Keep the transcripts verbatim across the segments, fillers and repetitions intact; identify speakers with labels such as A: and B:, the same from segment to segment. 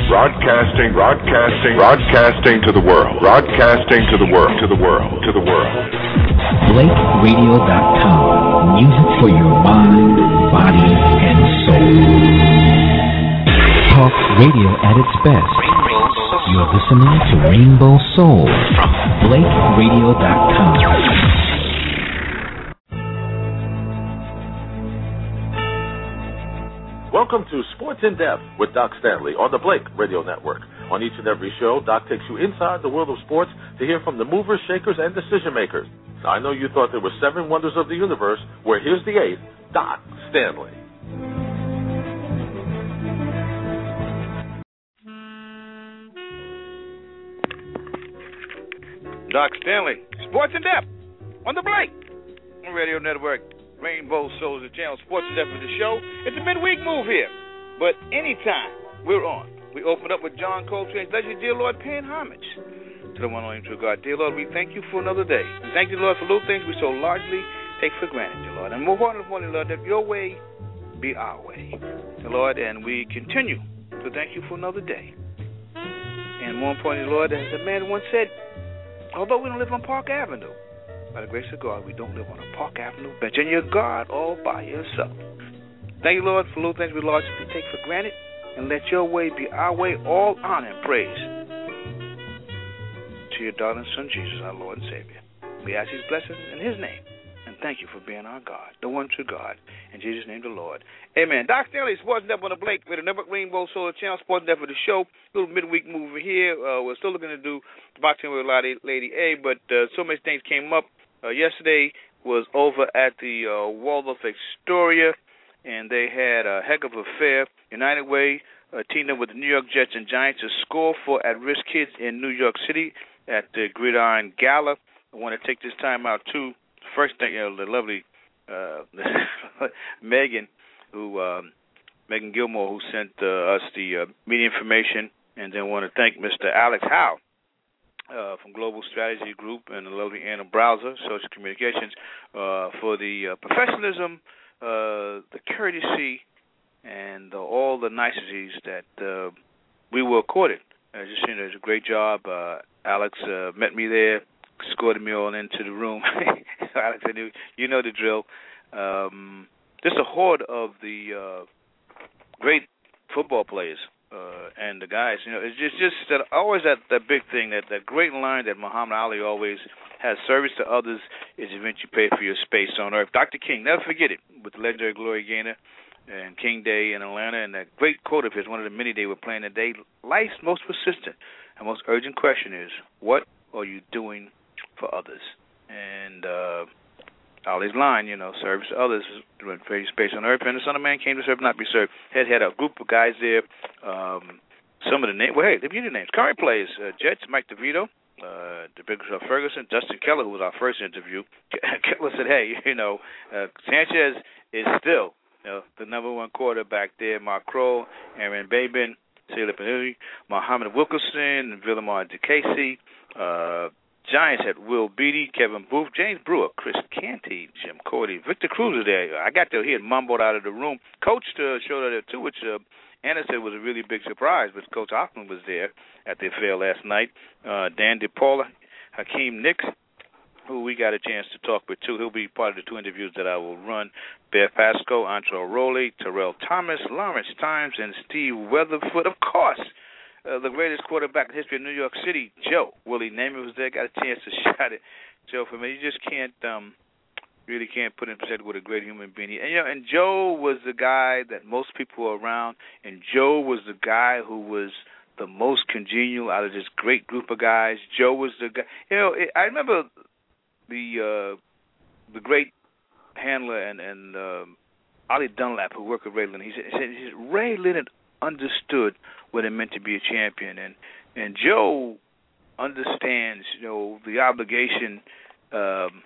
A: Broadcasting, broadcasting, broadcasting to the world. Broadcasting to the world, to the world, to the world.
B: Blake Radio dot com. Music for your mind, body, and soul. Talk radio at its best. You're listening to Rainbow Soul from Blake Radio dot com.
C: Welcome to Sports in Depth with Doc Stanley on the Blake Radio Network. On each and every show, Doc takes you inside the world of sports to hear from the movers, shakers, and decision makers. Now, I know you thought there were seven wonders of the universe. Well, here's the eighth, Doc Stanley.
D: Doc Stanley, Sports in Depth on the Blake Radio Network. Rainbow Soul is the channel. Sports in Depth of the show. It's a midweek move here, but anytime we're on, we open up with John Coltrane's Legend, Dear Lord, paying homage to the one and only true God. Dear Lord, we thank you for another day. We thank you, Lord, for little things we so largely take for granted, dear Lord. And more importantly, Lord, that your way be our way, dear Lord, and we continue to thank you for another day. And more importantly, Lord, as the man once said, although we don't live on Park Avenue, by the grace of God, we don't live on a Park Avenue bench, and you're God all by yourself. Thank you, Lord, for little things we largely take for granted, and let your way be our way, all honor and praise to your darling Son, Jesus, our Lord and Savior. We ask these blessings in his name, and thank you for being our God, the one true God. In Jesus' name, the Lord. Amen. Doc Stanley, Sports Depth on the Blake, with the Network Rainbow Solar Channel, Sports Depth for the show. Little midweek move here. Uh, we're still looking to do boxing with Lady, Lady A, but uh, so many things came up. Uh, yesterday was over at the uh, Waldorf Astoria, and they had a heck of an affair. United Way uh, teamed up with the New York Jets and Giants to score for at-risk kids in New York City at the Gridiron Gala. I want to take this time out, too. First thing, you know, the lovely uh, Megan, who um, Megan Gilmore, who sent uh, us the uh, media information, and then want to thank Mister Alex Howe uh, from Global Strategy Group and the lovely Anna Browser, Social Communications, uh, for the uh, professionalism, uh, the courtesy, and uh, all the niceties that uh, we were accorded. I just think it was a great job. Uh, Alex uh, met me there, escorted me all into the room. Alex, I knew, you know the drill. Um, just a horde of the uh, great football players uh, and the guys. You know, it's just just that always that, that big thing, that, that great line that Muhammad Ali always has: service to others is eventually paid for your space on earth. Doctor King, never forget it, with the legendary Gloria Gaynor and King Day in Atlanta, and that great quote of his, one of the many they were playing today: life's most persistent and most urgent question is, what are you doing for others? And uh, Ali's line, you know, service to others is doing for your space on earth, and the Son of Man came to serve, not be served. Had had a group of guys there. Um, some of the names, well, hey, they give you the names. Current players: uh, Jets, Mike DeVito, uh, the Big Ferguson, Dustin Keller, who was our first interview. Keller said, hey, you know, uh, Sanchez is still you know, the number one quarterback there. Mark Kroll, Aaron Babin, Taylor Panui, Muhammad Wilkerson, Villamar DeCasey, uh, Giants had Will Beatty, Kevin Booth, James Brewer, Chris Canty, Jim Cordy, Victor Cruz was there. I got to hear it mumbled out of the room. Coach uh, showed up there too, which uh, Anna said was a really big surprise, but Coach Hoffman was there at the affair last night. Uh, Dan DePaula, Hakeem Nicks, who we got a chance to talk with too. He'll be part of the two interviews that I will run. Bear Pasco, Antro Rowley, Terrell Thomas, Lawrence Times, and Steve Weatherford, of course. Uh, the greatest quarterback in the history of New York City, Joe Willie Namath, was there. Got a chance to shout it, Joe. For me, you just can't, um, really can't put in perspective what a great human being he. And you know, and Joe was the guy that most people were around, and Joe was the guy who was the most congenial out of this great group of guys. Joe was the guy. You know, it, I remember the uh, the great handler and and um, Ollie Dunlap, who worked with Ray Leonard. He said, he said, he said Ray Leonard understood what it meant to be a champion, and and Joe understands, you know, the obligation. Um,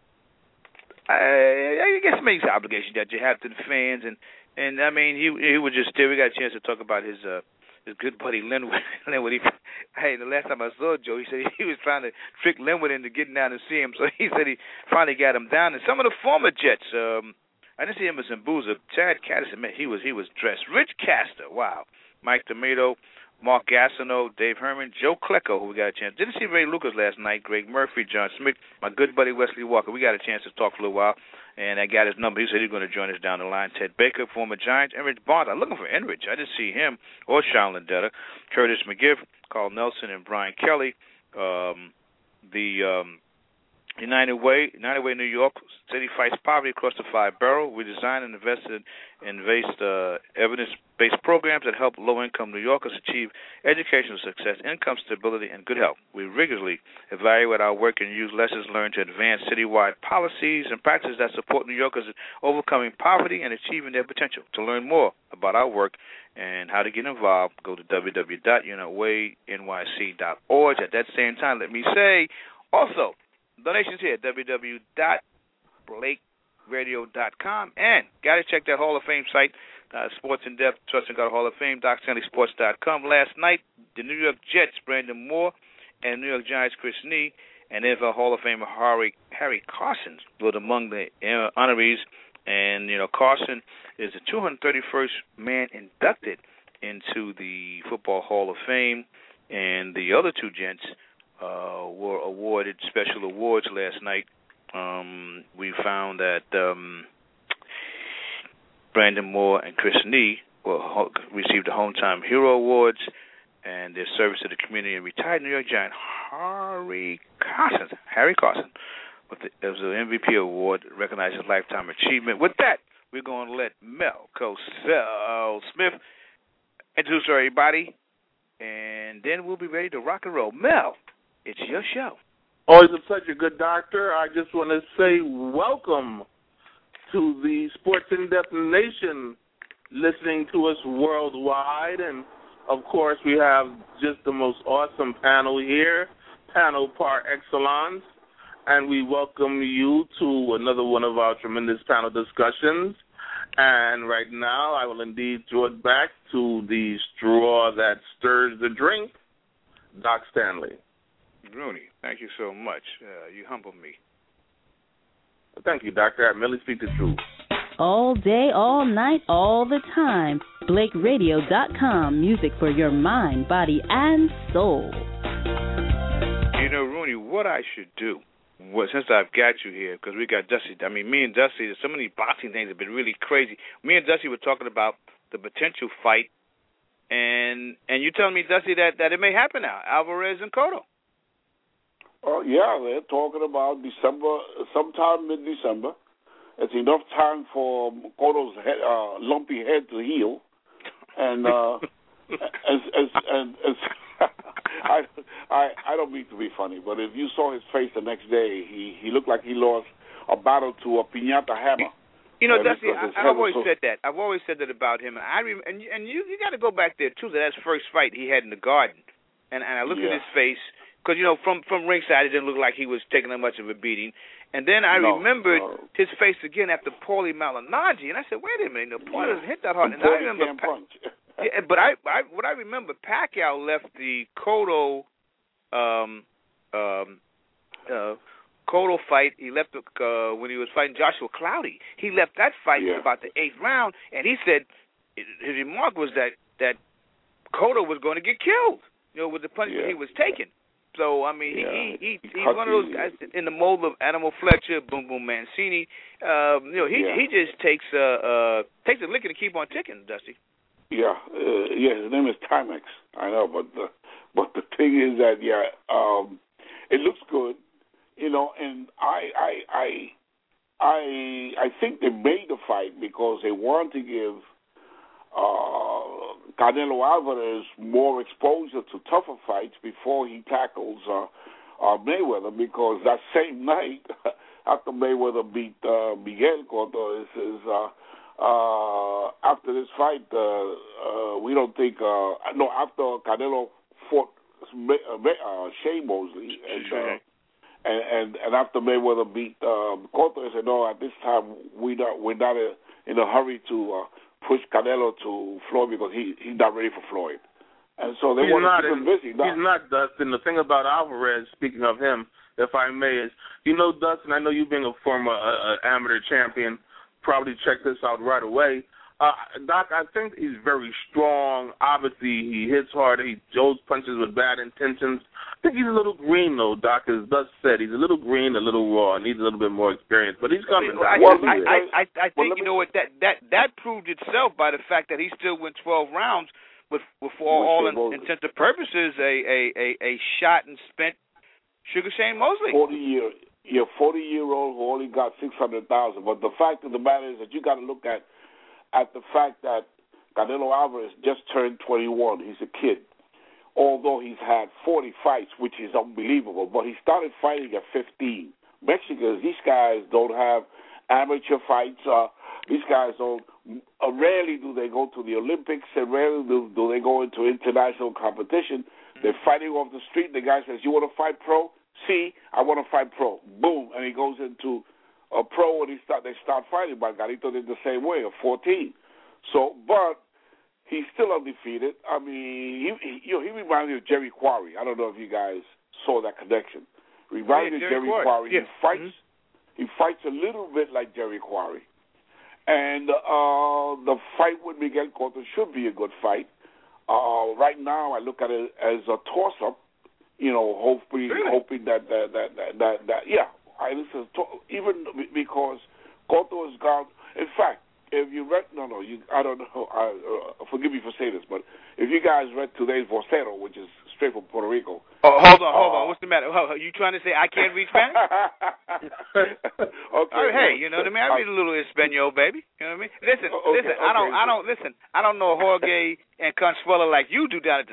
D: I, I guess it makes the obligation that you have to the fans, and and I mean, he he was just there. We got a chance to talk about his uh, his good buddy Linwood. Linwood, he, hey, the last time I saw Joe, he said he was trying to trick Linwood into getting down to see him. So he said he finally got him down. And some of the former Jets. Um, I didn't see him as in Boozer. Chad Caddison, man, he was he was dressed. Rich Castor, wow. Mike Tomato, Mark Gassino, Dave Herman, Joe Klecko, who we got a chance. Didn't see Ray Lucas last night, Greg Murphy, John Smith, my good buddy Wesley Walker. We got a chance to talk for a little while, and I got his number. He said he's going to join us down the line. Ted Baker, former Giants, Enrich Barnes. I'm looking for Enrich. I didn't see him, or Sean Landetta, Curtis McGiff, Carl Nelson, and Brian Kelly. Um, the um, United Way, United Way, New York City fights poverty across the five boroughs. We designed and invested in based, uh, evidence-based programs that help low-income New Yorkers achieve educational success, income stability, and good health. We rigorously evaluate our work and use lessons learned to advance citywide policies and practices that support New Yorkers in overcoming poverty and achieving their potential. To learn more about our work and how to get involved, go to w w w dot unit way n y c dot org. At that same time, let me say, also, donations here at w w w dot blake radio dot com. And got to check that Hall of Fame site, uh, Sports in Depth, Trust and God Hall of Fame, doc stanley sports dot com. Last night, the New York Jets, Brandon Moore, and New York Giants, Chris Nee, and N F L Hall of Famer Harry, Harry Carson were among the uh, honorees. And, you know, Carson is the two hundred thirty-first man inducted into the Football Hall of Fame. And the other two gents uh, were awarded special awards last night. Um, we found that um, Brandon Moore and Chris Nee were, received the Hometime Hero Awards, and their service to the community. And retired New York Giant Harry Carson, Harry Carson, with the, it was an M V P award, recognized as lifetime achievement. With that, we're going to let Mel Cosell Smith introduce everybody, and then we'll be ready to rock and roll. Mel, it's your show.
E: Always a pleasure, good doctor. I just want to say welcome to the Sports in Depth Nation listening to us worldwide. And, of course, we have just the most awesome panel here, panel par excellence. And we welcome you to another one of our tremendous panel discussions. And right now, I will indeed throw it back to the straw that stirs the drink, Doc Stanley.
D: Rooney, thank you so much. Uh, you humble me.
E: Thank you, Doctor. I merely speak the truth.
F: All day, all night, all the time. Blake Radio dot com. Music for your mind, body, and soul.
D: You know, Rooney, what I should do, well, since I've got you here, because we got Dusty. I mean, me and Dusty, so many boxing things have been really crazy. Me and Dusty were talking about the potential fight, and and you telling me, Dusty, that, that it may happen now, Alvarez and Cotto.
G: Oh, yeah, they're talking about December, sometime mid-December. It's enough time for Cotto's head, uh, lumpy head to heal. And uh, as, as, and, as I, I I don't mean to be funny, but if you saw his face the next day, he, he looked like he lost a battle to a piñata hammer.
D: You know,
G: and
D: Dusty, I, I've always
G: so,
D: said that. I've always said that about him. And I rem- and, and you you got to go back there, too, to that first fight he had in the Garden. And, and I looked
G: yeah.
D: at his face. Because, you know, from, from ringside, it didn't look like he was taking that much of a beating. And then I
G: no,
D: remembered
G: no.
D: his face again after Paulie Malignaggi. And I said, wait a minute, no, Paulie
G: yeah.
D: doesn't hit that hard.
G: And
D: and I
G: Paulie
D: remember
G: can't
D: pa-
G: punch.
D: yeah, but I, I, what I remember, Pacquiao left the Cotto, um, um, uh, Cotto fight. He left the, uh, when he was fighting Joshua Cloudy. He left that fight
G: yeah.
D: in about the eighth round, and he said his remark was that, that Cotto was going to get killed, you know, with the punishment
G: yeah.
D: he was taking. So, I mean,
G: yeah.
D: he, he, he
G: he
D: he's one of those guys in the mold of Animal Fletcher, Boom Boom Mancini. Um, you know, he
G: yeah.
D: he just takes uh, uh takes a licking and keep on ticking, Dusty.
G: Yeah, uh, yeah. His name is Timex. I know, but the, but the thing is that yeah, um, it looks good, you know. And I I I I I think they made the fight because they want to give Uh, Canelo Alvarez more exposure to tougher fights before he tackles uh, uh, Mayweather, because that same night, after Mayweather beat uh, Miguel Cotto, it says, uh, uh, after this fight, uh, uh, we don't think, uh, no, after Canelo fought uh, Shea Mosley, and, uh, and, and, and after Mayweather beat uh, Cotto, I said, no, at this time, we not, we're not in a hurry to uh, push Canelo to Floyd because he he's not ready for Floyd. And so they
E: he's
G: want
E: not
G: to keep
E: in,
G: him busy. Not,
E: he's not, Dustin. The thing about Alvarez, speaking of him, if I may, is, you know, Dustin, I know you being a former uh, uh, amateur champion, probably check this out right away. Uh, Doc, I think he's very strong. Obviously, he hits hard. He throws punches with bad intentions. I think he's a little green, though, Doc, as Dutch said. He's a little green, a little raw, needs a little bit more experience. But he's coming.
D: Well, I,
E: well,
D: I, I, I, I think, you know what, that, that, that proved itself by the fact that he still went twelve rounds with, with for all in, intents and purposes, a, a, a, a shot and spent Sugar Shane Mosley.
G: forty-year, yeah, forty-year-old who only got six hundred thousand dollars. But the fact of the matter is that you got to look at at the fact that Canelo Alvarez just turned twenty-one. He's a kid. Although he's had forty fights, which is unbelievable, but he started fighting at fifteen. Mexicans, these guys don't have amateur fights. Uh, these guys don't, uh, rarely do they go to the Olympics, and rarely do, do they go into international competition. They're fighting off the street. The guy says, you want to fight pro? See, I want to fight pro. Boom, and he goes into a pro, and he start, they start fighting. Margarito did the same way at fourteen. So, but he's still undefeated. I mean, he, he, you know, he reminds me of Jerry Quarry. I don't know if you guys saw that connection. Reminds me
D: yeah,
G: of Jerry Quarry. Quarry.
D: Yeah.
G: He fights.
D: Mm-hmm.
G: He fights a little bit like Jerry Quarry. And uh, the fight with Miguel Cotto should be a good fight. Uh, right now, I look at it as a toss-up. You know, hopefully,
D: really?
G: hoping that that that that, that, that yeah. I listen to, even because Cotto has gone. In fact, if you read, no, no, you, I don't know. I, uh, forgive me for saying this, but if you guys read today's Vocero, which is straight from Puerto Rico.
D: Oh, hold on, hold
G: uh,
D: on. What's the matter? Are you trying to say I can't read Spanish?
G: Okay.
D: Oh, hey, you know what I mean? I read a little Espanol, baby. You know what I mean? Listen,
G: okay,
D: listen.
G: okay.
D: I don't, I don't listen. I don't know Jorge and Consuelo like you do down at the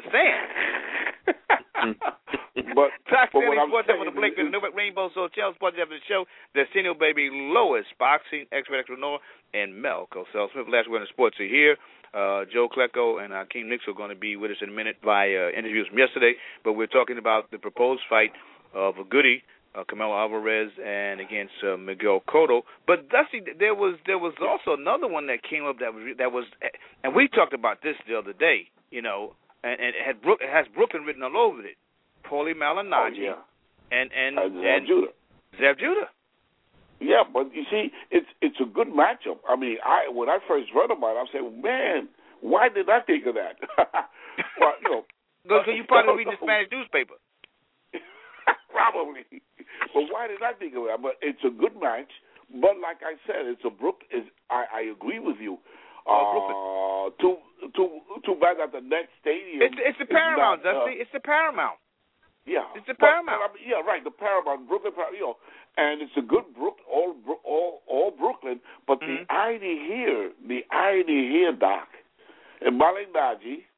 D: sand.
G: But
D: Talk
G: but
D: City
G: what I'm
D: Sports
G: saying
D: with the
G: is-
D: Blake with the Rainbow Hotel Sports after the show. The Senior Baby Lois, Boxing, X-Ray Extra Noah, and Mel Cosell Smith. Last word in sports are here. Uh, Joe Klecko and Hakeem Nicks are going to be with us in a minute via interviews from yesterday. But we're talking about the proposed fight of a goodie, uh, Canelo Alvarez, and against uh, Miguel Cotto. But Dusty, there was there was also another one that came up that was that was, and we talked about this the other day. You know, and, and it had Brook, it has Brooklyn written all over it. Paulie Malignaggi,
G: oh, yeah.
D: and and
G: and,
D: and
G: uh, Judah.
D: Zev Judah.
G: Yeah, but you see, it's it's a good matchup. I mean, I when I first read about it, I said, man, why did I think of that? Well, you know,
D: because you probably read the Spanish newspaper.
G: Probably, but why did I think of that? But it's a good match. But like I said, it's a Brook. Is I, I agree with you. Uh, too too too bad that the next stadium.
D: It's it's the Paramount,
G: not,
D: Dusty. Uh, it's the Paramount.
G: Yeah,
D: it's the
G: but,
D: Paramount.
G: But, I mean, yeah, right. The Paramount, Brooklyn, you know, and it's a good Brook, all all all Brooklyn. But
D: mm-hmm.
G: the irony here, the irony here, Doc, and Malignaggi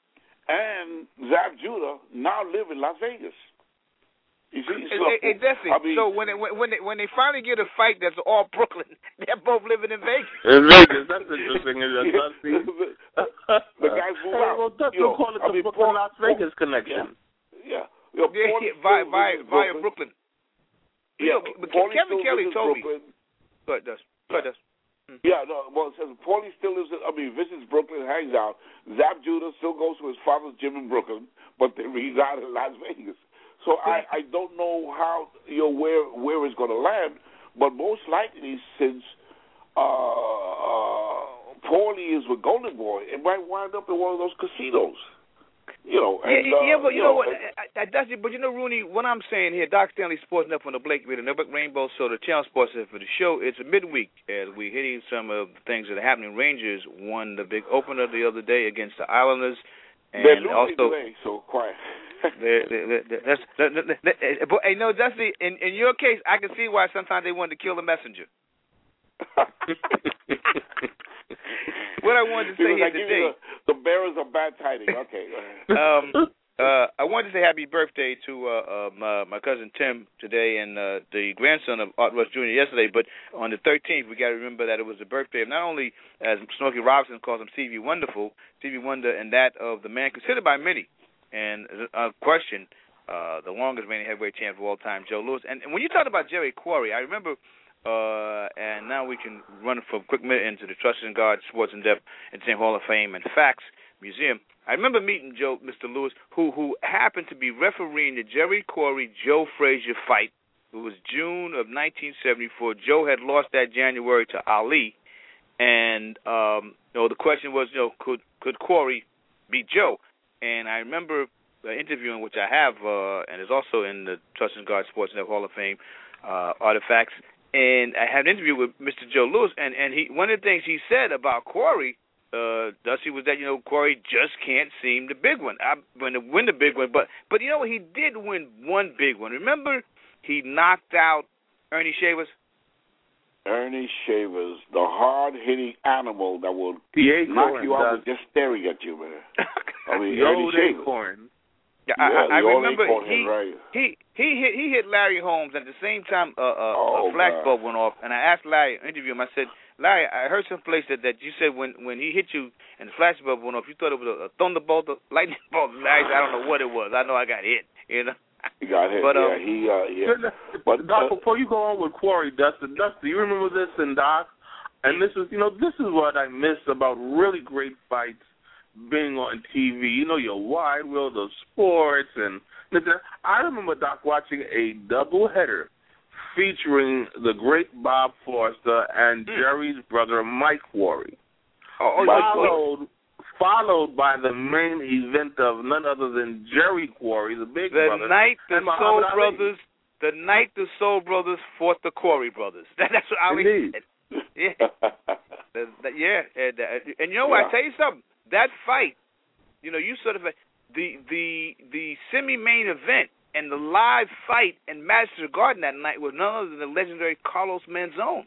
G: and Zav Judah now live in Las Vegas. You see, so,
D: it, it, I mean, so when it, when they when they finally get a fight that's all Brooklyn, they're both living in Vegas.
E: In Vegas, that's interesting.
G: the guys move
E: hey,
G: out.
E: Well, that's
G: you know,
E: call it
G: I
E: the
G: mean,
E: Brooklyn
G: Paul,
E: Las Vegas connection.
G: Yeah, yeah. You know,
D: yeah, yeah via via, via Brooklyn.
G: Yeah,
D: you know, but Kevin Kelly told
G: Brooklyn.
D: me. Go ahead, Dust. Go ahead, Dust.
G: Hmm. Yeah, no. Well, it says Paulie still lives. I mean, visits Brooklyn, hangs out. Zav Judah still goes to his father's gym in Brooklyn, but they reside in Las Vegas. So I, I don't know how you know where where it's going to land, but most likely since uh, uh, Paulie is with Golden Boy, it might wind up in one of those casinos. You know, and,
D: yeah, yeah,
G: uh,
D: but you,
G: you
D: know,
G: know
D: what? I, I, that's it. But you know, Rooney, what I'm saying here, Doc Stanley Sports Net on the Blake Radio Network, Rainbow Soda Channel Sports for the show. It's a midweek as we're hitting some of the things that are happening. Rangers won the big opener the other day against the Islanders, and
G: they're losing
D: also
G: today, so quiet.
D: they're, they're, they're, that's, that, that, that, that, but hey, no, Dusty. In in your case, I can see why sometimes they wanted to kill the messenger. What I wanted to say here
G: like
D: today,
G: the, the bearers of bad tidings. Okay.
D: um, uh, I wanted to say happy birthday to uh, uh, my, my cousin Tim today, and uh, the grandson of Art Rush Junior yesterday. But on the thirteenth, we got to remember that it was the birthday of not only, as Smokey Robinson calls him, Stevie Wonderful, Stevie Wonder, and that of the man considered by many, and a uh, question, uh, the longest reigning heavyweight champ of all time, Joe Louis. And, and when you talked about Jerry Quarry, I remember. Uh, and now we can run for a quick minute into the Trust in God Sports in Depth Insane Hall of Fame and Facts Museum. I remember meeting Joe, Mister Lewis, who who happened to be refereeing the Jerry Quarry Joe Frazier fight. It was June of nineteen seventy-four. Joe had lost that January to Ali, and um, you know, the question was, you know, could could Corey beat Joe? And I remember the interview in which I have, uh, and it's also in the Trust and Guard Sports Net Hall of Fame uh, artifacts. And I had an interview with Mister Joe Louis, and, and he one of the things he said about Corey, uh, Dusty, was that, you know, Corey just can't seem the big one, I, when to win the big one. But, but you know, he did win one big one. Remember, he knocked out Ernie Shavers?
G: Ernie Shavers, the hard-hitting animal that will
E: The
G: knock
E: acorn
G: you out
E: does.
G: with just staring at you, man. I mean,
E: The
G: Ernie
E: old
G: Shavers.
E: acorn.
D: Yeah,
G: Yeah,
D: I, I
G: the old
D: remember
G: acorn
D: he,
G: head, right.
D: he he hit he hit Larry Holmes at the same time. Uh, uh,
G: Oh,
D: a flash
G: God.
D: bulb went off, and I asked Larry, interview him. I said, Larry, I heard someplace that, that you said when, when he hit you and the flash bulb went off, you thought it was a, a thunderbolt, a lightning bolt. Larry said, I don't know what it was. I know I got hit. You know.
G: He got hit.
D: But, um,
G: yeah, he uh, yeah.
E: But,
G: But
E: Doc,
G: uh,
E: before you go on with Corey, Dustin, Dustin, you remember this in Doc? And this is, you know, this is what I miss about really great fights being on T V. You know, your wide world of sports. And I remember, Doc, watching a doubleheader featuring the great Bob Foster and mm. Jerry's brother, Mike Quarry.
D: Oh,
E: followed, followed by the main event of none other than Jerry Quarry, the big
D: the
E: brother.
D: night the
E: and
D: Soul
E: Muhammad
D: Brothers, the night the Soul Brothers fought the Quarry Brothers. That, that's what I
E: Indeed.
D: mean. Yeah, the, the, yeah, and, uh, and you know what?
G: Yeah.
D: I tell you something. That fight, you know, you sort of the the the semi-main event and the live fight in Madison Garden that night was none other than the legendary Carlos Manzone.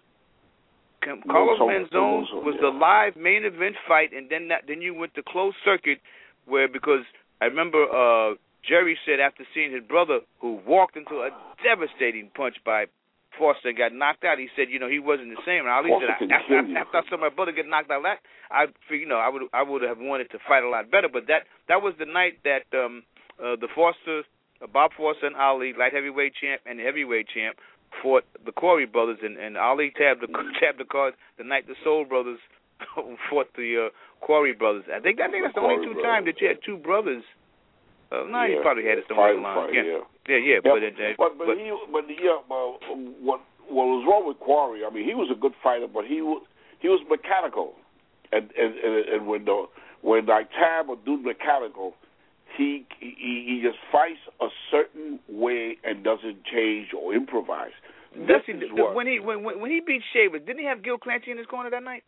D: Carlos Manzone was the live main event fight, and then that, then you went to closed circuit, where because I remember uh, Jerry said after seeing his brother who walked into a devastating punch by Foster and got knocked out, he said, you know, he wasn't the same. And Ali said, after, after, after I saw my brother get knocked out, I figured, you know, I would I would have wanted to fight a lot better. But that that was the night that um, uh, the Foster, uh, Bob Foster and Ali, light heavyweight champ and heavyweight champ, fought the Corey brothers, and, and Ali tabbed the tabbed the card the night the Soul brothers fought the uh, Corey brothers. I think I think that's the, the only two times that you had two brothers. Uh, no,
G: yeah,
D: he probably had it
G: yeah,
D: somewhere
G: fight,
D: along.
G: fight,
D: Yeah.
G: yeah,
D: yeah, yeah.
G: yeah.
D: But, uh,
G: but, but
D: but
G: he, but yeah, but what what was wrong with Quarry? I mean, he was a good fighter, but he was he was mechanical, and and and, and when the when like Tab or do mechanical, he he he just fights a certain way and doesn't change or improvise.
D: This is what, when he when when he beat Shavers, didn't he have Gil Clancy in his corner that night?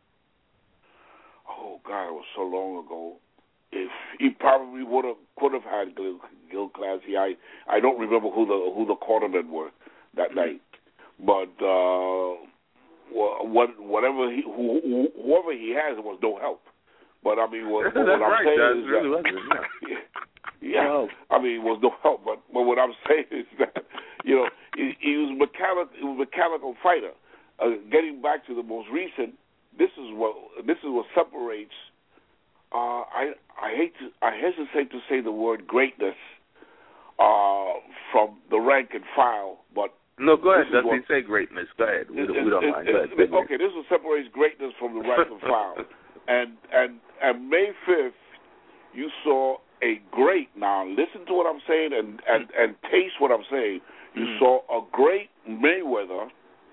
G: Oh God, it was so long ago. If he probably would have could have had Gil, Gil Clancy. I I don't remember who the who the cornermen were that mm-hmm. night, but uh, what whatever he who, whoever he has was no help. But I mean, what, what I'm
E: right.
G: saying
E: That's
G: is
E: really
G: that yeah, yeah no I mean, it was no help. But but what I'm saying is that you know he, he was mechanical. He was a mechanical fighter. Uh, getting back to the most recent, this is what this is what separates. Uh, I I hate to I hesitate to say the word greatness uh, from the rank and file, but
E: no, go ahead.
G: Dusty,
E: say greatness. Go ahead. We,
G: it,
E: don't, we don't
G: it,
E: mind.
G: It,
E: go ahead,
G: it, okay, this is what separates greatness from the rank and file, and and and May fifth, you saw a great. Now listen to what I'm saying and and, and taste what I'm saying. You mm. saw a great Mayweather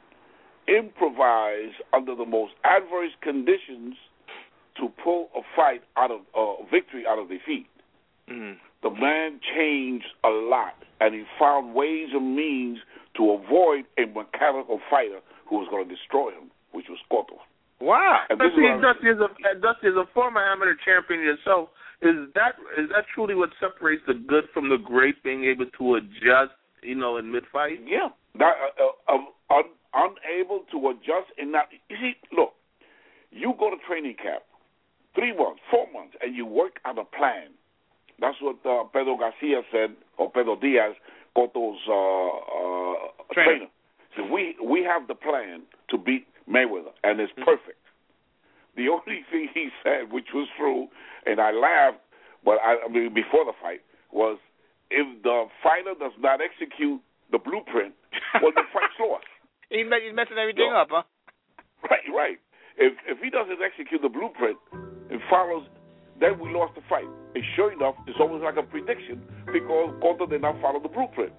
G: improvise under the most adverse conditions to pull a fight out of uh, victory out of defeat.
D: Mm-hmm.
G: The man changed a lot, and he found ways and means to avoid a mechanical fighter who was going to destroy him, which was Cotto.
E: Wow!
G: And
E: Dusty, Dusty, is a, Dusty, as a former amateur champion yourself, is that is that truly what separates the good from the great? Being able to adjust, you know, in mid-fight.
G: Yeah, that, uh, uh, un, unable to adjust in that. You see, look, you go to training camp. Three months, four months, and you work on a plan. That's what uh, Pedro Garcia said, or Pedro Diaz, Cotto's uh, uh, trainer. trainer. So we we have the plan to beat Mayweather, and it's mm-hmm. perfect. The only thing he said, which was true, and I laughed, but I, I mean before the fight, was if the fighter does not execute the blueprint, well, the fight's lost.
D: He's messing everything
G: so,
D: up, huh?
G: Right, right. If if he doesn't execute the blueprint and follows, then we lost the fight. And sure enough, it's almost like a prediction because Cotto did not follow the blueprint.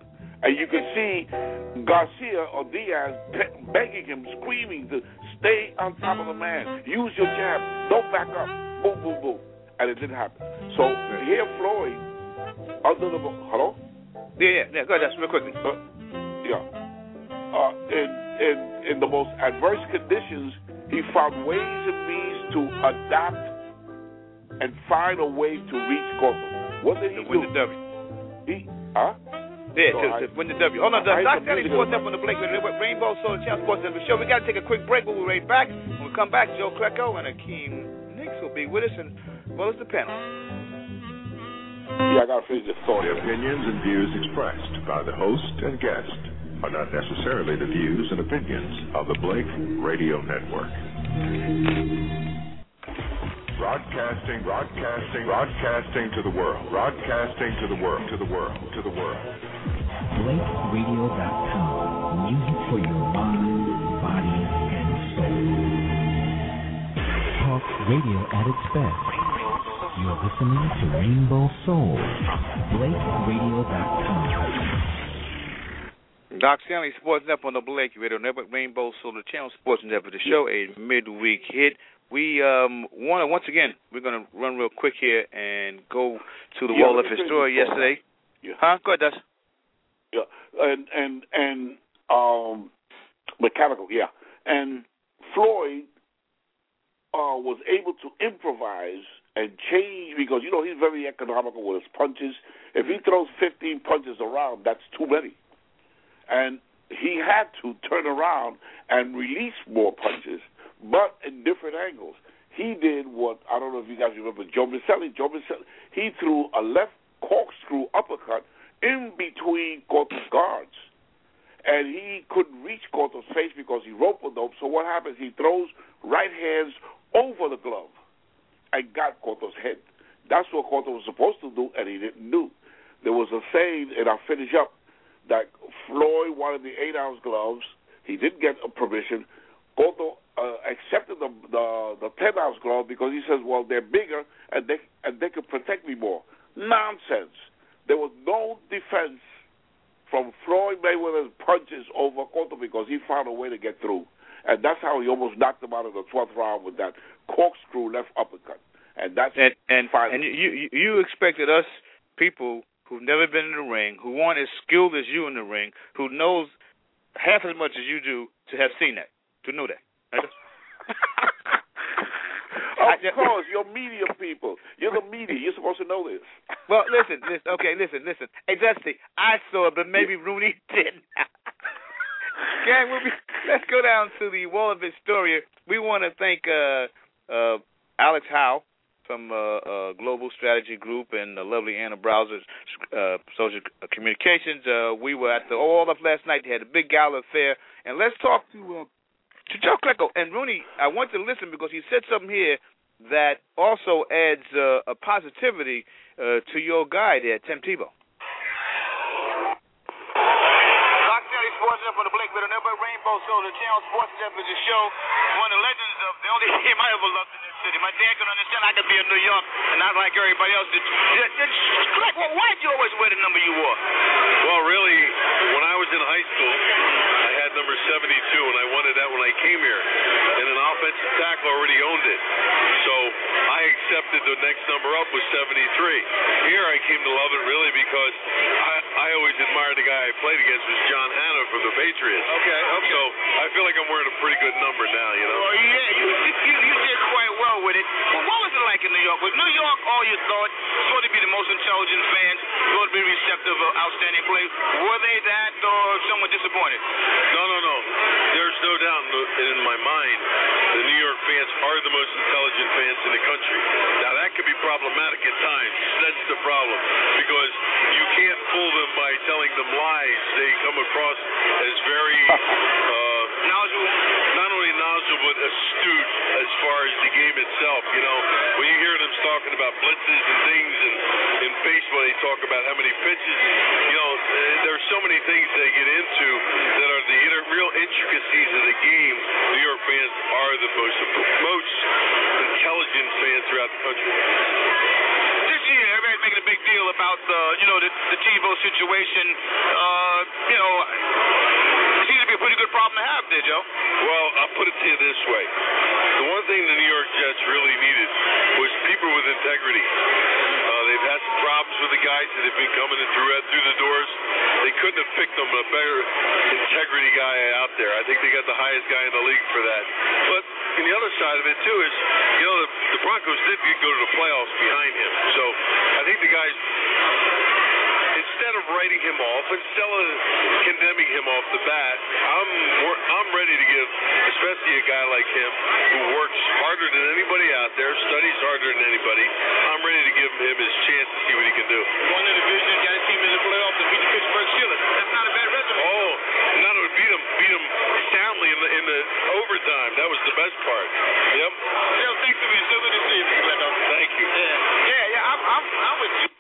G: And you can see Garcia or Diaz pe- begging him, screaming to stay on top of the man. Use your jab. Don't back up. Boom, boom, boom. And it didn't happen. So here Floyd, under the... Hello?
D: Yeah, yeah, yeah. Go ahead, that's real quickly.
G: Uh, yeah. Uh, in, in, in the most adverse conditions, he found ways and means to adapt and find a way to reach Cotto. What did he
D: to win
G: do?
D: the W.
G: He, huh?
D: Yeah,
G: so
D: to,
G: I,
D: to win the W. Hold on,
G: I,
D: Doctor Ellie Sports up on the Blake with Rainbow Soul Channel Sports Network Show. We got to take a quick break. We'll be right back. When we come back, Joe Klecko and Akeem Nicks will be with us, and as well as the panel.
G: Yeah, I got to finish this thought.
A: The opinions and views expressed by the host and guest are not necessarily the views and opinions of the Blake Radio Network. Broadcasting, broadcasting, broadcasting to the world. Broadcasting to the world, to the world, to the world.
B: Blake Radio dot com. Music for your mind, body, and soul. Talk radio at its best. You're listening to Rainbow Soul. Blake Radio dot com.
D: Doc Stanley, Sports Up on the Blake Radio Network, Rainbow Soul, the channel Sports Network, the show, a midweek hit. We um, want to, once again, we're going to run real quick here and go to the
G: yeah,
D: wall of his story yesterday.
G: Yeah.
D: Huh? Go ahead, Dust.
G: Yeah, and, and, and um, mechanical, yeah. And Floyd uh, was able to improvise and change because, you know, he's very economical with his punches. If he throws fifteen punches around, that's too many. And he had to turn around and release more punches, but in different angles. He did what, I don't know if you guys remember, Joe Miceli. Joe Miceli, he threw a left corkscrew uppercut in between Cotto's guards. And he couldn't reach Cotto's face because he rope-a-dope. So what happens, he throws right hands over the glove and got Cotto's head. That's what Cotto was supposed to do, and he didn't do. There was a saying, and I'll finish up, that Floyd wanted the eight-ounce gloves. He didn't get a permission. Cotto uh, accepted the the, the ten-ounce glove because he says, well, they're bigger and they and they could protect me more. Nonsense. There was no defense from Floyd Mayweather's punches over Cotto because he found a way to get through. And that's how he almost knocked him out of the twelfth round with that corkscrew left uppercut. And that's
D: and and, and you, you you expected us people who've never been in the ring, who aren't as skilled as you in the ring, who knows half as much as you do, to have seen that, to know that.
G: Of course, you're media people. You're the media. You're supposed to know this.
D: Well, listen, listen. Okay, listen, listen. Hey, Dusty, I saw it, but maybe Rooney didn't. Gang, we'll be, let's go down to the wall of Historia. We want to thank uh, uh, Alex Howe from uh, uh, Global Strategy Group and the lovely Anna Browser, uh, Social Communications. Uh, we were at the All of last night. They had a big gala affair. And let's talk to uh, to Joe Klecko. And Rooney, I want to listen because he said something here that also adds uh, a positivity uh, to your guy there, Tim Tebow.
H: Sports Up on the Blake Riddle Network, Rainbow Soul, the channel Sports Network, the show. One of the legends of the only team I ever loved in this city. My dad could understand I could be in New York and not like everybody else. Did, did, did, well, why did you always wear the number you wore?
I: Well, really, when I was in high school, I had number seventy-two, and I wanted that when I came here. And an offensive tackle already owned it. So I accepted the next number up was seventy-three. Here I came to love it really because I, I always admired the guy I played against was John Hanna from the Patriots.
H: Okay, okay.
I: So I feel like I'm wearing a pretty good number now, you know.
H: Well, yeah, you, you, you did quite well with it. Well, what was it like in New York? Was New York all you thought? Sort of be the most intelligent fans, sort of be receptive of outstanding play. Were they that or somewhat disappointed?
I: No, no, no. There's no doubt in my mind the New York fans are the most intelligent fans in the country. Now, that could be problematic at times. That's the problem. Because you can't fool them by telling them lies. They come across as very uh,
H: knowledgeable.
I: Not only knowledgeable, but astute as far as the game itself. You know, when you hear them talking about blitzes and things, and in baseball they talk about how many pitches, you know, there's so many things they get into that are the inter- real intricacies of the game. New York fans are the most, most intelligent fans throughout the country.
H: This year, everybody's making a big deal feel about the, you know, the, the Tebow situation? Uh, you know, it seems to be a pretty good problem to have there, Joe.
I: Well, I'll put it to you this way. The one thing the New York Jets really needed was people with integrity. Uh, they've had some problems with the guys that have been coming in through, through the doors. They couldn't have picked them a better integrity guy out there. I think they got the highest guy in the league for that. But and the other side of it, too, is, you know, the, the Broncos did go to the playoffs behind him. So I think the guys, instead of writing him off, instead of condemning him off the bat, I'm I'm ready to give, especially a guy like him who works harder than anybody out there, studies harder than anybody, I'm ready to give him his chance to see what he can do.
H: Won the division, got a team in the playoffs, and beat the Pittsburgh Steelers. That's not a bad resume.
I: Oh, not to beat him, beat him soundly in the, in the overtime. That was the best part. Yep.
H: Joe, thanks for being so good to see you, Mister Glendo.
I: Thank you.
H: Yeah, yeah, yeah I'm, I'm, I'm with you.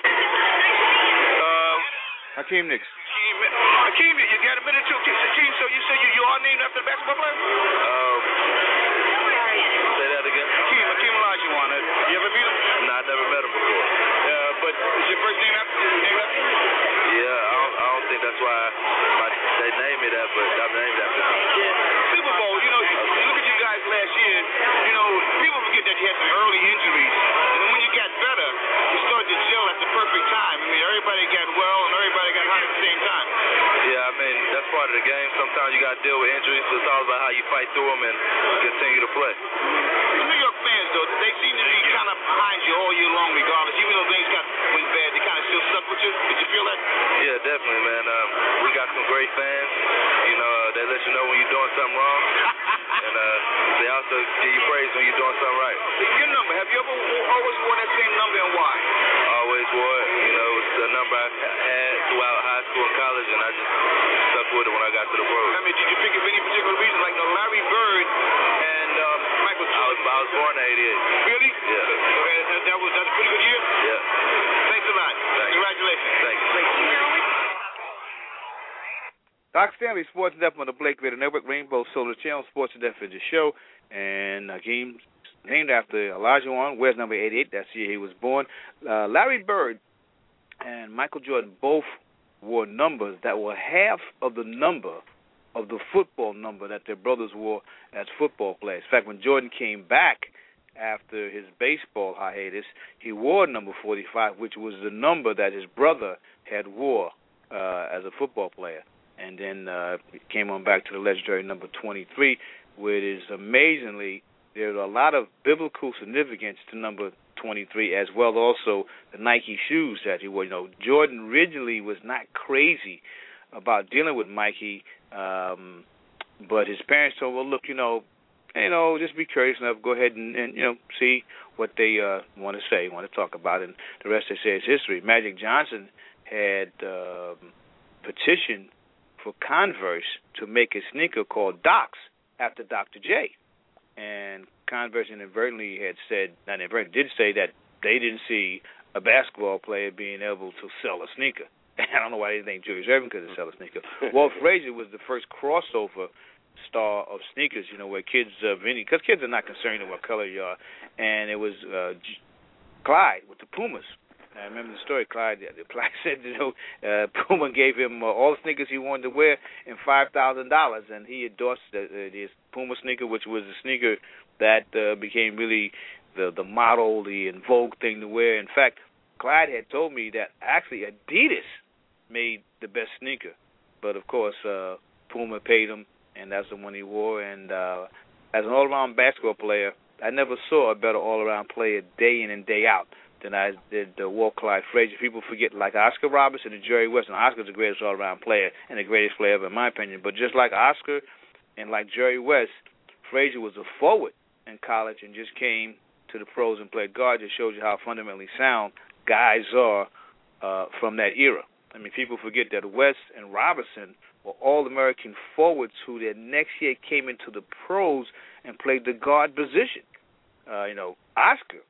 H: Uh,
D: Hakeem Nicks.
H: Hakeem, Hakeem, you got a minute or two? Hakeem, so you say you, you are named after the basketball player?
I: Um, say that again.
H: Hakeem, Hakeem Olajuwon. Uh, you ever meet him?
I: No, I never met him before.
H: Uh, but is your first name after name after him?
I: Yeah, I don't, I don't think that's why my, they named me that, but I'm named after him.
H: Yeah. Super Bowl, you know, you, you look at you guys last year, you know, people forget that you had some early injuries, and then when you got better, you started to gel at the perfect time. I mean, everybody got well, and everybody got hot at the same time.
I: Yeah, I mean, that's part of the game. Sometimes you got to deal with injuries, so it's all about how you fight through them and continue to play.
H: The New York fans, though, they seem to be kind of behind you all year long regardless. Even though things got went bad, they kind of still stuck with you. Did you feel that?
I: Yeah, definitely, man. Um, we got some great fans. You know, uh, they let you know when you're doing something wrong. And uh, they also give you praise when you're doing something right.
H: Your number, have you ever always worn that same number, and why?
I: Always wore it. You know, it's the number I had throughout high school and college, and I just stuck with it when I got to the pros.
H: I mean, did you pick up any particular reason, like uh, Larry Bird and um, Michael Jordan?
I: I was, I was born in eighty-eight.
H: Really?
I: Yeah.
H: Okay, that, that was that's a pretty good year?
I: Yeah.
H: Thanks a lot.
I: Thanks.
H: Congratulations.
I: Thank you. Thank you.
D: Doc Stanley, Sports and Depth on the Blake Radio Network, Rainbow Solar Channel, Sports and Depth is the show. And Hakeem, named after Olajuwon, wears number eighty-eight. That's the year he was born. Uh, Larry Bird and Michael Jordan both wore numbers that were half of the number of the football number that their brothers wore as football players. In fact, when Jordan came back after his baseball hiatus, he wore number forty-five, which was the number that his brother had wore uh, as a football player. And then uh, came on back to the legendary number twenty-three, where it is amazingly, there's a lot of biblical significance to number twenty-three, as well also the Nike shoes that he wore. You know, Jordan originally was not crazy about dealing with Mikey, um, but his parents told him, well, look, you know, you know, just be curious enough, go ahead and, and you know, see what they uh, want to say, want to talk about, and the rest they say is history. Magic Johnson had uh, petitioned for Converse to make a sneaker called Docs after Doctor J. And Converse inadvertently had said, not inadvertently, did say that they didn't see a basketball player being able to sell a sneaker. I don't know why they think Julius Erving could sell a sneaker. Walt Frazier was the first crossover star of sneakers, you know, where kids of any, because kids are not concerned with what color you are. And it was uh, Clyde with the Pumas. I remember the story. Clyde, Clyde said, you know, uh, Puma gave him uh, all the sneakers he wanted to wear and five thousand dollars, and he endorsed the, uh, his Puma sneaker, which was a sneaker that uh, became really the the model, the in vogue thing to wear. In fact, Clyde had told me that actually Adidas made the best sneaker, but of course uh, Puma paid him, and that's the one he wore. And uh, as an all-around basketball player, I never saw a better all-around player day in and day out than I did uh, Walt Clyde Frazier. People forget, like Oscar Robertson and Jerry West. And Oscar's the greatest all-around player and the greatest player ever, in my opinion. But just like Oscar and like Jerry West, Frazier was a forward in college and just came to the pros and played guard. Just shows you how fundamentally sound guys are uh, from that era. I mean, people forget that West and Robertson were all-American forwards who the next year came into the pros and played the guard position. Uh, you know, Oscar,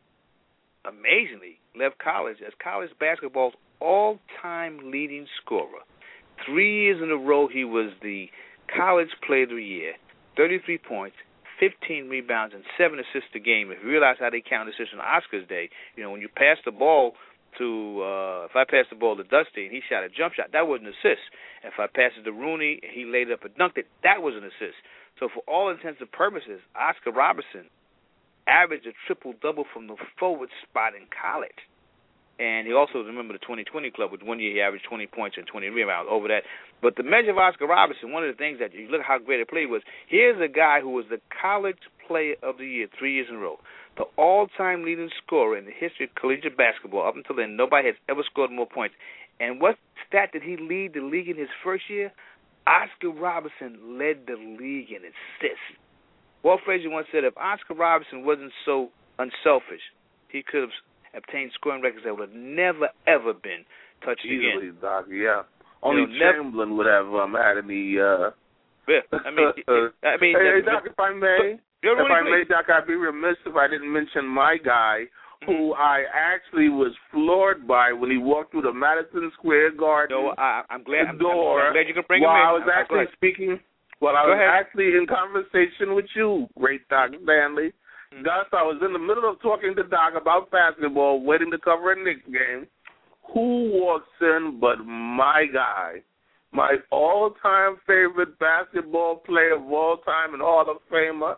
D: amazingly, left college as college basketball's all-time leading scorer. Three years in a row, he was the college player of the year, thirty-three points, fifteen rebounds, and seven assists a game. If you realize how they count assists in Oscar's day, you know, when you pass the ball to uh, if I passed the ball to Dusty and he shot a jump shot, that was an assist. If I passed it to Rooney and he laid up and dunked it, that was an assist. So for all intents and purposes, Oscar Robertson averaged a triple-double from the forward spot in college. And he also, remember, the twenty twenty club, with one year he averaged twenty points and twenty rebounds over that. But the measure of Oscar Robertson, one of the things that you look how great a play was, here's a guy who was the college player of the year three years in a row. The all-time leading scorer in the history of collegiate basketball. Up until then, nobody has ever scored more points. And what stat did he lead the league in his first year? Oscar Robertson led the league in assists. Walt Frazier once said if Oscar Robertson wasn't so unselfish, he could have obtained scoring records that would have never, ever been touched
E: Easily,
D: again.
E: Doc, yeah. Only
D: you know,
E: Chamberlain never, would have um, had any... Uh...
D: Yeah, I mean... I mean
E: hey,
D: the,
E: Doc, if I may, if I may, Doc, I'd be remiss if I didn't mention my guy, who I actually was floored by when he walked through the Madison Square Garden
D: no, I, I'm glad, I'm,
E: door.
D: I'm, I'm glad you can bring
E: while
D: him in.
E: I was
D: I'm,
E: actually
D: I'm
E: speaking... While I
D: Go
E: was
D: ahead.
E: actually in conversation with you, great Doc Stanley. Mm-hmm. Gus, I was in the middle of talking to Doc about basketball, waiting to cover a Knicks game. Who walks in but my guy, my all-time favorite basketball player of all time and Hall of Famer,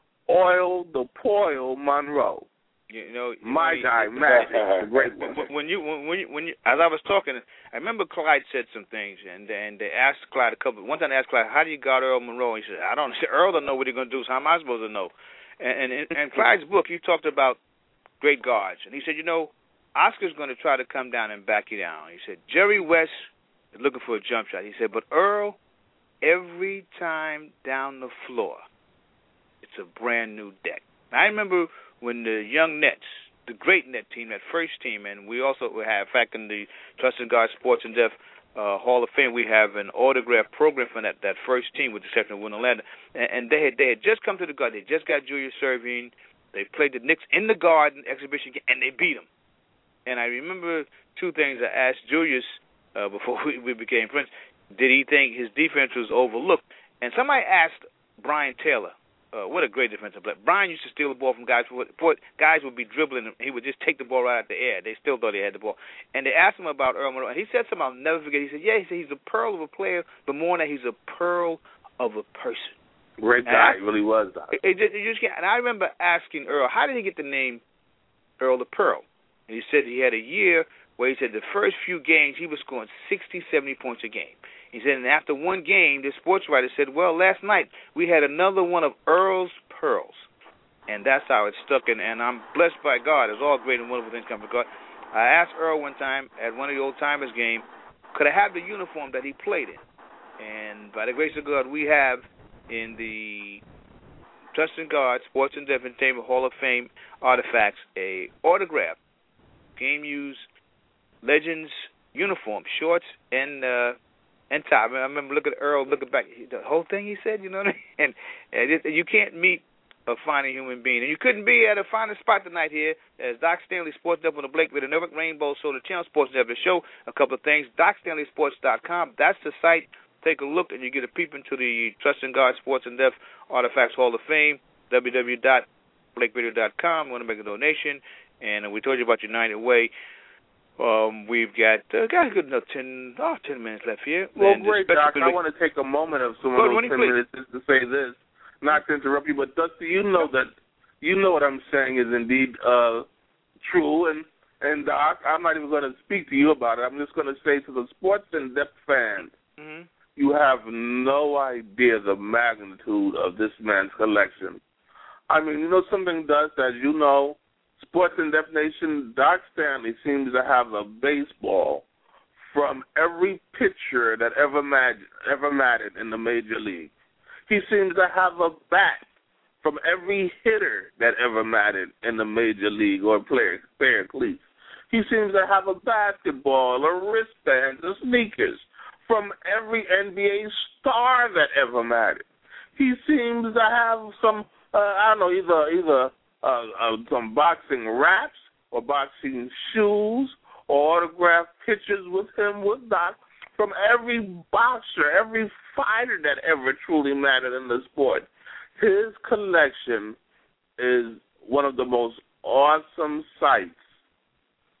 E: Oil the Poil Monroe.
D: You know,
E: my
D: you,
E: guy, Magic, the great one.
D: When you, when you, when you, as I was talking, I remember Clyde said some things, and and they asked Clyde a couple. One time they asked Clyde, "How do you guard Earl Monroe?" And he said, "I don't. Earl don't know what he's going to do. So how am I supposed to know?" And and in Clyde's book, he talked about great guards, and he said, "You know, Oscar's going to try to come down and back you down." He said, "Jerry West is looking for a jump shot." He said, "But Earl, every time down the floor, it's a brand new deck." And I remember when the young Nets, the great Net team, that first team, and we also have, in fact, in the Trust and God Sports and Deaf uh, Hall of Fame, we have an autograph program for that, that first team, with the exception of Winter Lander. And, and they had they had just come to the Garden. They just got Julius Servine. They played the Knicks in the Garden exhibition game, and they beat them. And I remember two things. I asked Julius uh, before we, we became friends, did he think his defense was overlooked? And somebody asked Brian Taylor, Uh, what a great defensive player. Brian used to steal the ball from guys. Guys would be dribbling, and he would just take the ball right out the air. They still thought he had the ball. And they asked him about Earl Monroe, and he said something I'll never forget. He said, yeah, he said he's a pearl of a player, but more than that, he's a pearl of a person.
E: Great guy, he really was, Doc.
D: It, it, it just can't, and I remember asking Earl, how did he get the name Earl the Pearl? And he said he had a year where he said the first few games he was scoring sixty, seventy points a game. He said, and after one game, the sports writer said, well, last night we had another one of Earl's pearls. And that's how it stuck. And, and I'm blessed by God. It's all great and wonderful things come from God. I asked Earl one time at one of the old-timers game, could I have the uniform that he played in? And by the grace of God, we have in the Trust in God Sports and Deaf Entertainment Hall of Fame artifacts a autograph, game-used Legends uniform, shorts, and uh, and top. I remember looking at Earl, looking back, the whole thing he said, you know what I mean? And, and it, you can't meet a finer human being. And you couldn't be at a finer spot tonight here as Doc Stanley Sports Up on the Blake with the Network Rainbow Solar Channel Sports Network show. A couple of things. Doc Stanley Sports dot com. That's the site. Take a look and you get a peep into the Trust in God Sports and Deaf Artifacts Hall of Fame. w w w dot blake radio dot com. Want to make a donation. And we told you about United Way. Um, we've got uh, got a good enough ten, oh, ten minutes left here.
E: Well,
D: and
E: great, Doc. I want to take a moment of some of those ten please. minutes just to say this, not to interrupt you, but Dusty, you know that you know what I'm saying is indeed uh, true, and and Doc, I'm not even going to speak to you about it. I'm just going to say to the sports and depth fans, mm-hmm. you have no idea the magnitude of this man's collection. I mean, you know something, Dust, as you know. Sports and Deaf Nation, Doc Stanley seems to have a baseball from every pitcher that ever mattered, ever mattered in the major league. He seems to have a bat from every hitter that ever mattered in the major league or player, player cleats. He seems to have a basketball, a wristband, a sneakers from every N B A star that ever mattered. He seems to have some, uh, I don't know, either either. Uh, uh, some boxing wraps or boxing shoes or autographed pictures with him with Doc from every boxer, every fighter that ever truly mattered in the sport. His collection is one of the most awesome sights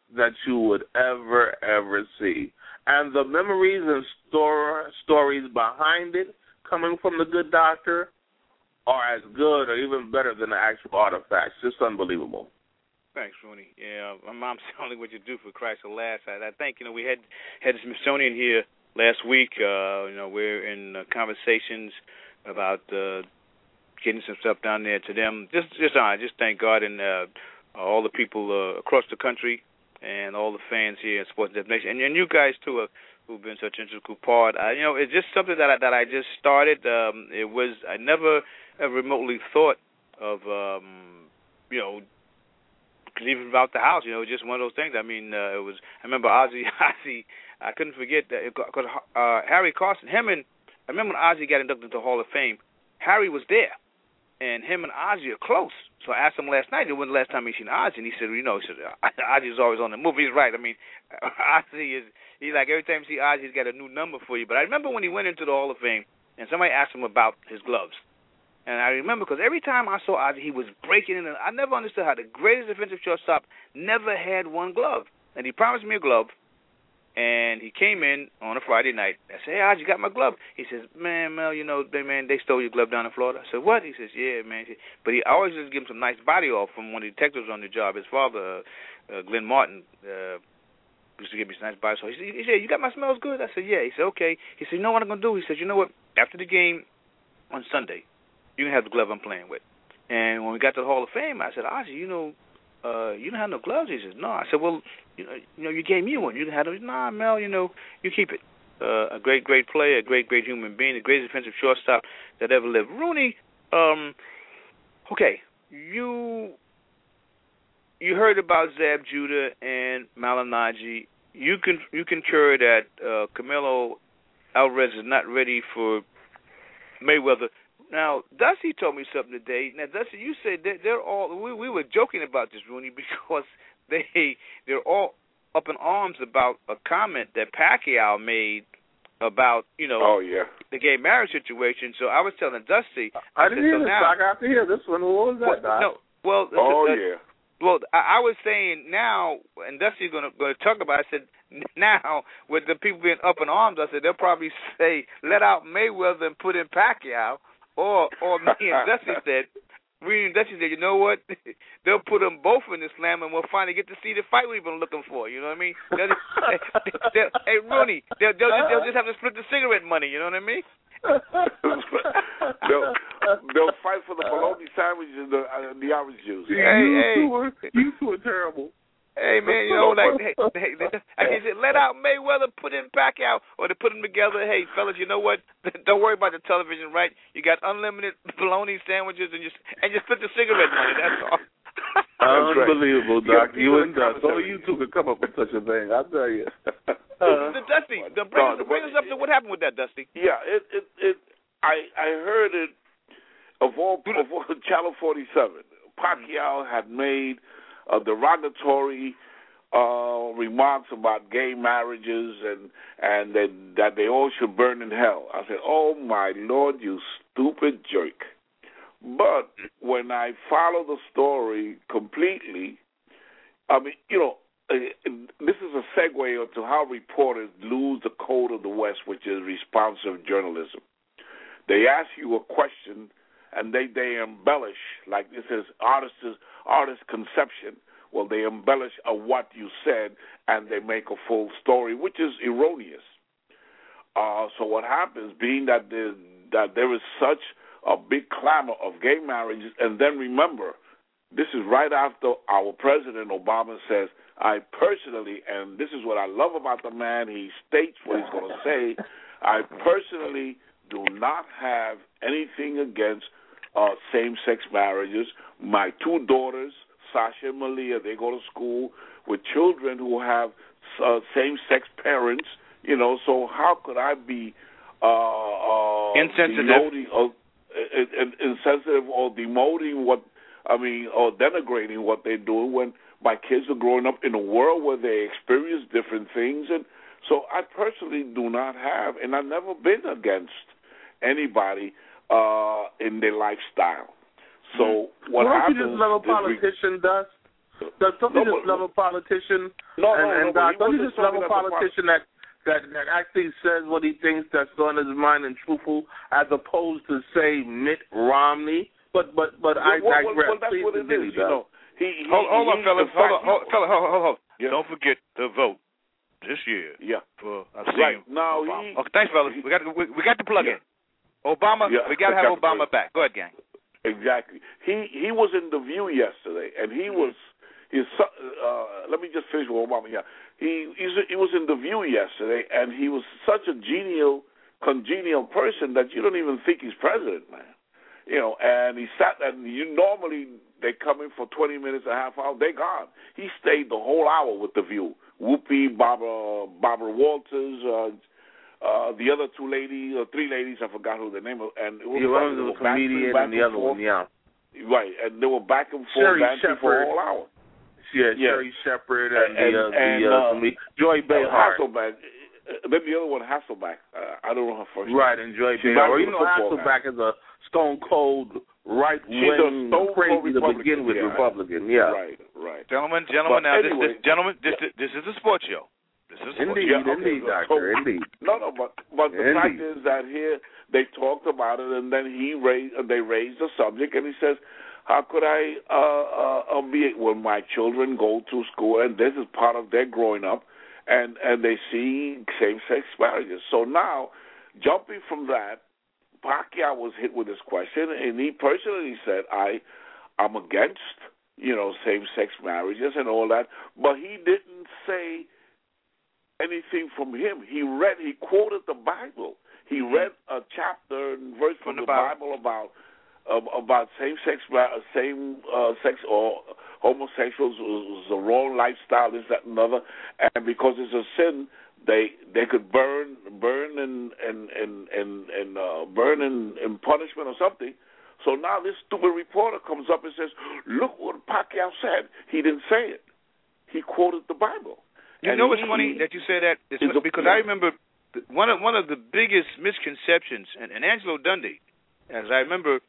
E: that you would ever, ever see. And the memories and store, stories behind it coming from the good doctor are as good or even better than the actual artifacts. Just unbelievable.
D: Thanks, Rooney. Yeah, my mom's telling what you do for Christ the last. I, I think, you know, we had, had the Smithsonian here last week. Uh, you know, we're in uh, conversations about uh, getting some stuff down there to them. Just, just, uh, just thank God and uh, all the people uh, across the country and all the fans here at Sports Destination, and, and you guys too, uh, who've been such an integral part. I, you know, it's just something that I, that I just started. Um, it was I never ever remotely thought of, um, you know, even about the house. You know, just one of those things. I mean, uh, it was. I remember Ozzie. Ozzie. I couldn't forget that because uh, Harry Carson, him and I remember when Ozzie got inducted into the Hall of Fame. Harry was there. And him and Ozzie are close. So I asked him last night, when the last time he seen Ozzie, and he said, you know, he said, Ozzie's always on the move. He's right. I mean, Ozzie is, he's like, every time you see Ozzie, he's got a new number for you. But I remember when he went into the Hall of Fame, and somebody asked him about his gloves. And I remember because every time I saw Ozzie, he was breaking in. And I never understood how the greatest defensive shortstop never had one glove. And he promised me a glove. And he came in on a Friday night. I said, hey, Ozzie, you got my glove. He says, man, Mel, you know, they, man, they stole your glove down in Florida. I said, what? He says, yeah, man. But he I always just give him some nice body off from one of the detectives on the job. His father, uh, Glenn Martin, uh, used to give me some nice body. So he said, he said, you got my smells good? I said, yeah. He said, okay. He said, you know what I'm going to do? He said, you know what? After the game on Sunday, you can have the glove I'm playing with. And when we got to the Hall of Fame, I said, Ozzie, you know, uh, you don't have no gloves? He says, no. I said, well, you know, you know, you gave me one. You didn't have those. Nah, Mel, you know, you keep it. Uh, a great, great player, a great, great human being, the greatest defensive shortstop that ever lived. Rooney, um, okay, you you heard about Zab Judah and Malignaggi. You can you concur that uh, Canelo Alvarez is not ready for Mayweather. Now, Dusty told me something today. Now, Dusty, you said that they're all. We, we were joking about this, Rooney, because they they're all up in arms about a comment that Pacquiao made about, you know,
G: oh, yeah.
D: the gay marriage situation. So I was telling Dusty.
E: I, I
D: said,
E: didn't hear
G: uh,
D: so
E: this.
D: now,
E: I got to hear this one. What was that,
D: well,
E: Doc?
D: no, well,
G: oh,
D: uh,
G: yeah.
D: Well, I, I was saying now, and Dusty's going to talk about it, I said, now, with the people being up in arms, I said, they'll probably say, let out Mayweather and put in Pacquiao. Or, or me and Dusty said, we and Dusty said, you know what? They'll put them both in the slam, and we'll finally get to see the fight we've been looking for. You know what I mean? They'll, they'll, hey, Rooney, they'll, they'll, just, they'll just have to split the cigarette money. You know what I mean?
G: they'll, they'll fight for the bologna sandwich and the, uh, the orange juice.
E: Hey,
D: hey,
E: you,
D: hey.
E: two were, you two are terrible.
D: Hey, man, you know, like, hey, hey, I can say, let out Mayweather, put in Pacquiao, or to put them together. Hey, fellas, you know what? Don't worry about the television, right? You got unlimited bologna sandwiches and just and just split the cigarette money. That's all.
E: Unbelievable,
G: right.
E: Doc. You and Dust. Only you two could come up with such a thing. I tell you.
D: Uh, the Dusty, the bring, no, bring us up to what happened with that, Dusty.
G: Yeah, it, it, it. I, I heard it of all, of all Channel forty-seven. Pacquiao had made uh, derogatory uh, remarks about gay marriages and and that, that they all should burn in hell. I said, "Oh my Lord, you stupid jerk!" But when I follow the story completely, I mean, you know, this is a segue into how reporters lose the code of the West, which is responsive journalism. They ask you a question, and they, they embellish, like this is artist's, artist conception. Well, they embellish a what you said, and they make a full story, which is erroneous. Uh, so what happens, being that there, that there is such a big clamor of gay marriages, and then remember, this is right after our President Obama says, I personally, and this is what I love about the man, he states what he's going to say, I personally do not have anything against uh, same-sex marriages. My two daughters, Sasha and Malia, they go to school with children who have uh, same-sex parents, you know, so how could I be uh, uh,
D: insensitive.
G: Demoting, or, uh, insensitive or demoting what, I mean, or denigrating what they're doing when my kids are growing up in a world where they experience different things. And so I personally do not have, and I've never been against anybody uh, in their lifestyle. So what
E: Why
G: happens?
E: Don't you just love a politician, Dust? Does don't
G: no,
E: you just
G: but,
E: love a politician?
G: No,
E: and,
G: no,
E: and
G: no. But
E: uh, don't you
G: just
E: just love a politician that, that that actually says what he thinks, that's on his mind and truthful, as opposed to say Mitt Romney? But but but I
G: well,
E: digress.
G: well, well, that's
E: Please
G: what it
E: continue,
G: is. You know, he, he,
D: hold, hold on,
G: he,
D: fellas. Hold on, hold, fella, hold, hold, hold.
G: Yeah.
D: Don't forget to vote this year.
G: Yeah.
D: For I see
G: right
D: you.
G: now,
D: Obama.
G: he,
D: okay, thanks, fellas. We got we, we got the plug
G: yeah.
D: in. Obama.
G: Yeah.
D: We got to have Obama back. Go ahead, gang.
G: Exactly. He he was in the View yesterday, and he mm-hmm. was his. Uh, let me just finish with Obama. Yeah, he he's, he was in the View yesterday, and he was such a genial, congenial person that you don't even think he's president, man. You know, and he sat and you normally they come in for twenty minutes, a half hour, they gone. He stayed the whole hour with the View. Whoopi, Barbara, Barbara Walters. Uh, Uh, the other two ladies, or three ladies, I forgot who the name of, and it was
E: yeah, one was a comedian and the other one, yeah.
G: Right, and they were back and forth,
E: Sherry
G: dancing for a whole hour.
E: Yeah,
G: yeah.
E: Sherry Shepherd and, and the, uh,
G: and,
E: the uh, uh, Joy Behar.
G: Hasselback. Then the other one, Hasselback. Uh, I don't know her first name.
E: Right, and Joy Behar. Well, you know, Hasselback guy. is a stone cold right wing, crazy to begin with
G: yeah.
E: Republican. Yeah.
G: Right, right.
D: Gentlemen, gentlemen,
G: but
D: now
G: anyway,
D: this, this gentlemen, this, yeah. this is a sports show. This is
E: indeed,
G: yeah, okay,
E: indeed,
G: so,
E: doctor, indeed.
G: No, no, but but the
E: indeed.
G: fact is that here they talked about it, and then he raised, they raised the subject, and he says, "How could I uh, uh, be when my children go to school, and this is part of their growing up, and and they see same-sex marriages?" So now, jumping from that, Pacquiao was hit with this question, and he personally said, "I, I'm against." you know, same-sex marriages and all that, but he didn't say anything from him. He read, he quoted the Bible. He read a chapter and verse from, from the, the Bible, Bible about uh, about same-sex, same uh, sex or homosexuals was the wrong lifestyle, this, that, and other, and because it's a sin, they they could burn, burn and and and and, and uh, burn in, in punishment or something. So now this stupid reporter comes up and says, "Look what Pacquiao said." He didn't say it. He quoted the Bible.
D: You
G: and
D: know what's
G: he,
D: funny that you say that? It's
G: a,
D: because
G: yeah.
D: I remember one of one of the biggest misconceptions, and, and Angelo Dundee, as I remember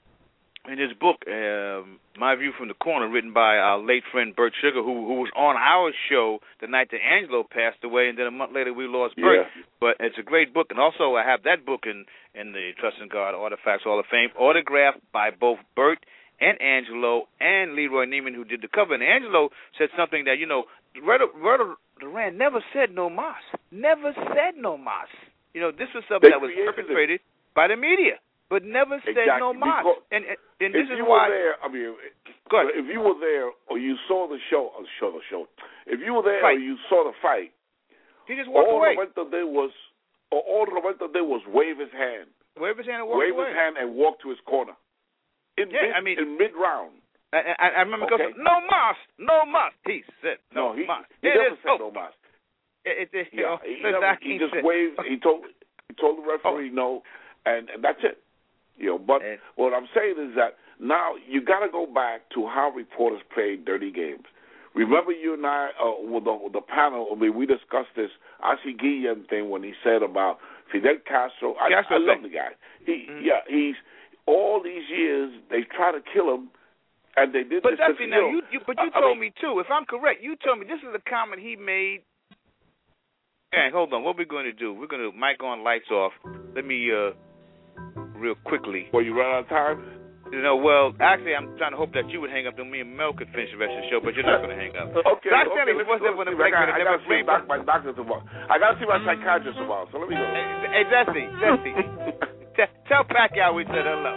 D: in his book, um, My View from the Corner, written by our late friend Bert Sugar, who who was on our show the night that Angelo passed away, and then a month later we lost Bert.
G: Yeah.
D: But it's a great book, and also I have that book in, in the Trust in God Artifacts Hall of Fame, autographed by both Bert and Angelo and Leroy Neiman, who did the cover. And Angelo said something that, you know, Roberto Duran never said no mas. Never said no mas. You know, this was something
G: they
D: that was perpetrated it. by the media. But never said
G: exactly.
D: no mas. And, and, and this
G: if
D: is
G: you
D: why.
G: Were there, I mean,
D: Go ahead.
G: if you were there or you saw the show, or show the show, if you were there
D: right.
G: or you saw the fight,
D: he just walked
G: all
D: away.
G: Roberto did was, all Roberto did was wave his hand,
D: wave his hand and walk
G: wave
D: away.
G: his hand and walk to his corner. In
D: yeah,
G: mid,
D: I mean,
G: in mid round.
D: I, I, I remember
G: okay.
D: going, no mas, no mas. He said no,
G: no he,
D: mas.
G: He
D: it
G: never
D: is,
G: said
D: oh.
G: no mas.
D: It, it, you
G: yeah,
D: know,
G: he, never, he just
D: said.
G: waved. He told he told the referee
D: oh.
G: no, and, and that's it. You know, but
D: and,
G: what I'm saying is that now you got to go back to how reporters played dirty games. Remember, you and I uh, with, the, with the panel. I mean, we discussed this Asi Guillen thing when he said about Fidel Castro. I,
D: Castro
G: I love the guy. He,
D: mm-hmm.
G: yeah, he's all these years they try to kill him, and they did.
D: But
G: this
D: that's
G: to,
D: now
G: you, know,
D: you, you. But you
G: I,
D: told
G: I mean,
D: me too. If I'm correct, you told me this is a comment he made. Hey, hold on. What we're going to do? We're going to mic on, lights off. Let me. uh Real quickly.
G: Well, you run out of time?
D: You know, well, actually, I'm trying to hope that you would hang up, and me and Mel could finish the rest of the show, but you're not going to hang up.
G: okay.
D: Doc
G: okay
D: Stanley, what's up with the break?
G: I got to see doc, my doctor tomorrow. I got to see my psychiatrist tomorrow, so let me go.
D: Hey, Dusty, Dusty. Tell Pacquiao we said hello.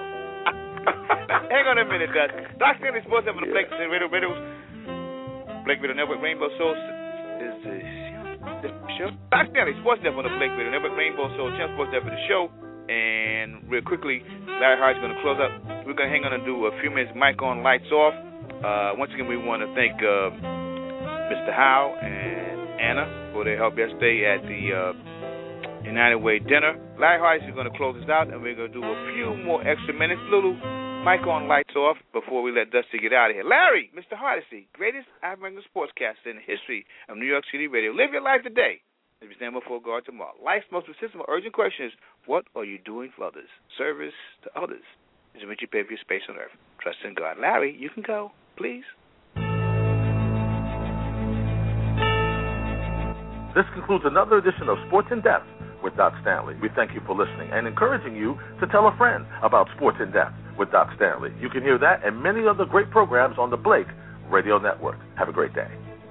D: Hang on a minute, Dusty. Doc Stanley, Sports Up on the Blake Radio, Radio, Blake Radio Network, Rainbow Soul is the show. Doc Stanley, Sports Up on the Blake Radio Network, Rainbow Soul, Channel Sports Up for the show. And real quickly, Larry Hart's going to close up. We're going to hang on and do a few minutes, mic on, lights off. Uh, once again, we want to thank uh, Mister Howe and Anna for their help yesterday at the uh, United Way dinner. Larry Hart is going to close us out, and we're going to do a few more extra minutes, little mic on, lights off, before we let Dusty get out of here. Larry, Mister Hardesty, greatest African sportscaster in the history of New York City radio. Live your life today as we stand before God tomorrow. Life's most persistent, urgent question is, what are you doing for others? Service to others is what you pay for your space on earth. Trust in God. Larry, you can go, please.
C: This concludes another edition of Sports in Depth with Doc Stanley. We thank you for listening and encouraging you to tell a friend about Sports in Depth with Doc Stanley. You can hear that and many other great programs on the Blake Radio Network. Have a great day.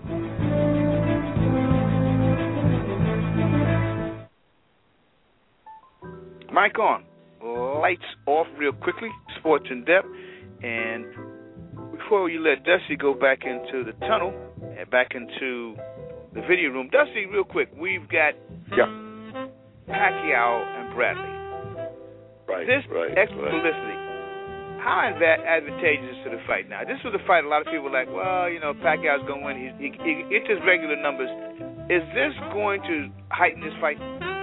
D: Mic on. Lights off real quickly. Sports in Depth. And before you let Dusty go back into the tunnel and back into the video room, Dusty, real quick, we've got
G: yeah.
D: Pacquiao and Bradley.
G: Right.
D: This
G: right,
D: ex-publicity,
G: right.
D: how advantageous to the fight now? This was a fight a lot of people were like, well, you know, Pacquiao's going to win. He, he, he gets his regular numbers. Is this going to heighten this fight?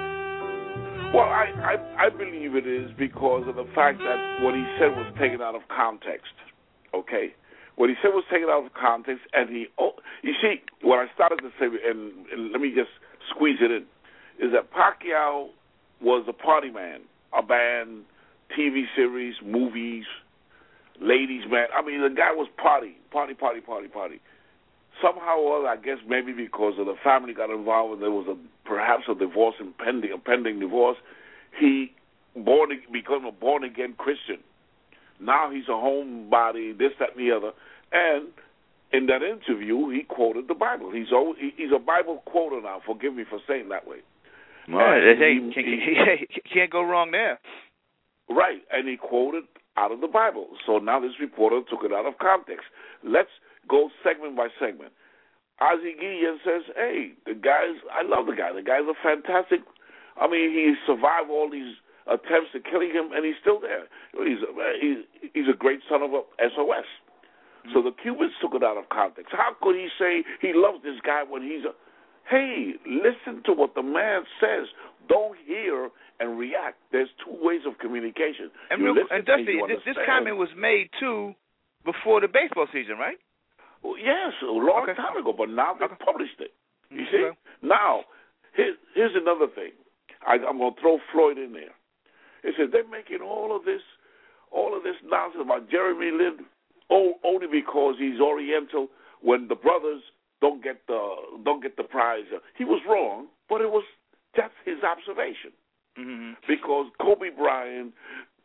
G: Well, I, I I believe it is because of the fact that what he said was taken out of context. Okay, what he said was taken out of context, and he. Oh, you see, what I started to say, and, and let me just squeeze it in, is that Pacquiao was a party man, a band, T V series, movies, ladies' man. I mean, the guy was party, party, party, party, party. Somehow or other, I guess maybe because of the family got involved and there was a perhaps a divorce impending, a pending divorce, he born became a born again Christian. Now he's a homebody, this, that, and the other. And in that interview, he quoted the Bible. He's always, he's a Bible quoter now. Forgive me for saying that way.
D: Right. Hey, he, can't, he, he can't go wrong there.
G: Right, and he quoted out of the Bible. So now this reporter took it out of context. Let's go segment by segment. Ozzie Guillen says, hey, the guy's, I love the guy. The guy's a fantastic, I mean, he survived all these attempts to killing him, and he's still there. He's a, he's, he's a great son of a S O S. Mm-hmm. So the Cubans took it out of context. How could he say he loves this guy when he's a, hey, listen to what the man says. Don't hear and react. There's two ways of communication.
D: And, real, and Dusty, this, this comment was made, too, before the baseball season, right?
G: Well, yes, a long
D: okay.
G: time ago, but now they okay. published it. You
D: okay.
G: see? Now, here, here's another thing. I, I'm going to throw Floyd in there. It says they're making all of this, all of this nonsense about Jeremy Lin only because he's Oriental. When the brothers don't get the don't get the prize, he was wrong, but it was that's his observation.
D: Mm-hmm.
G: Because Kobe Bryant.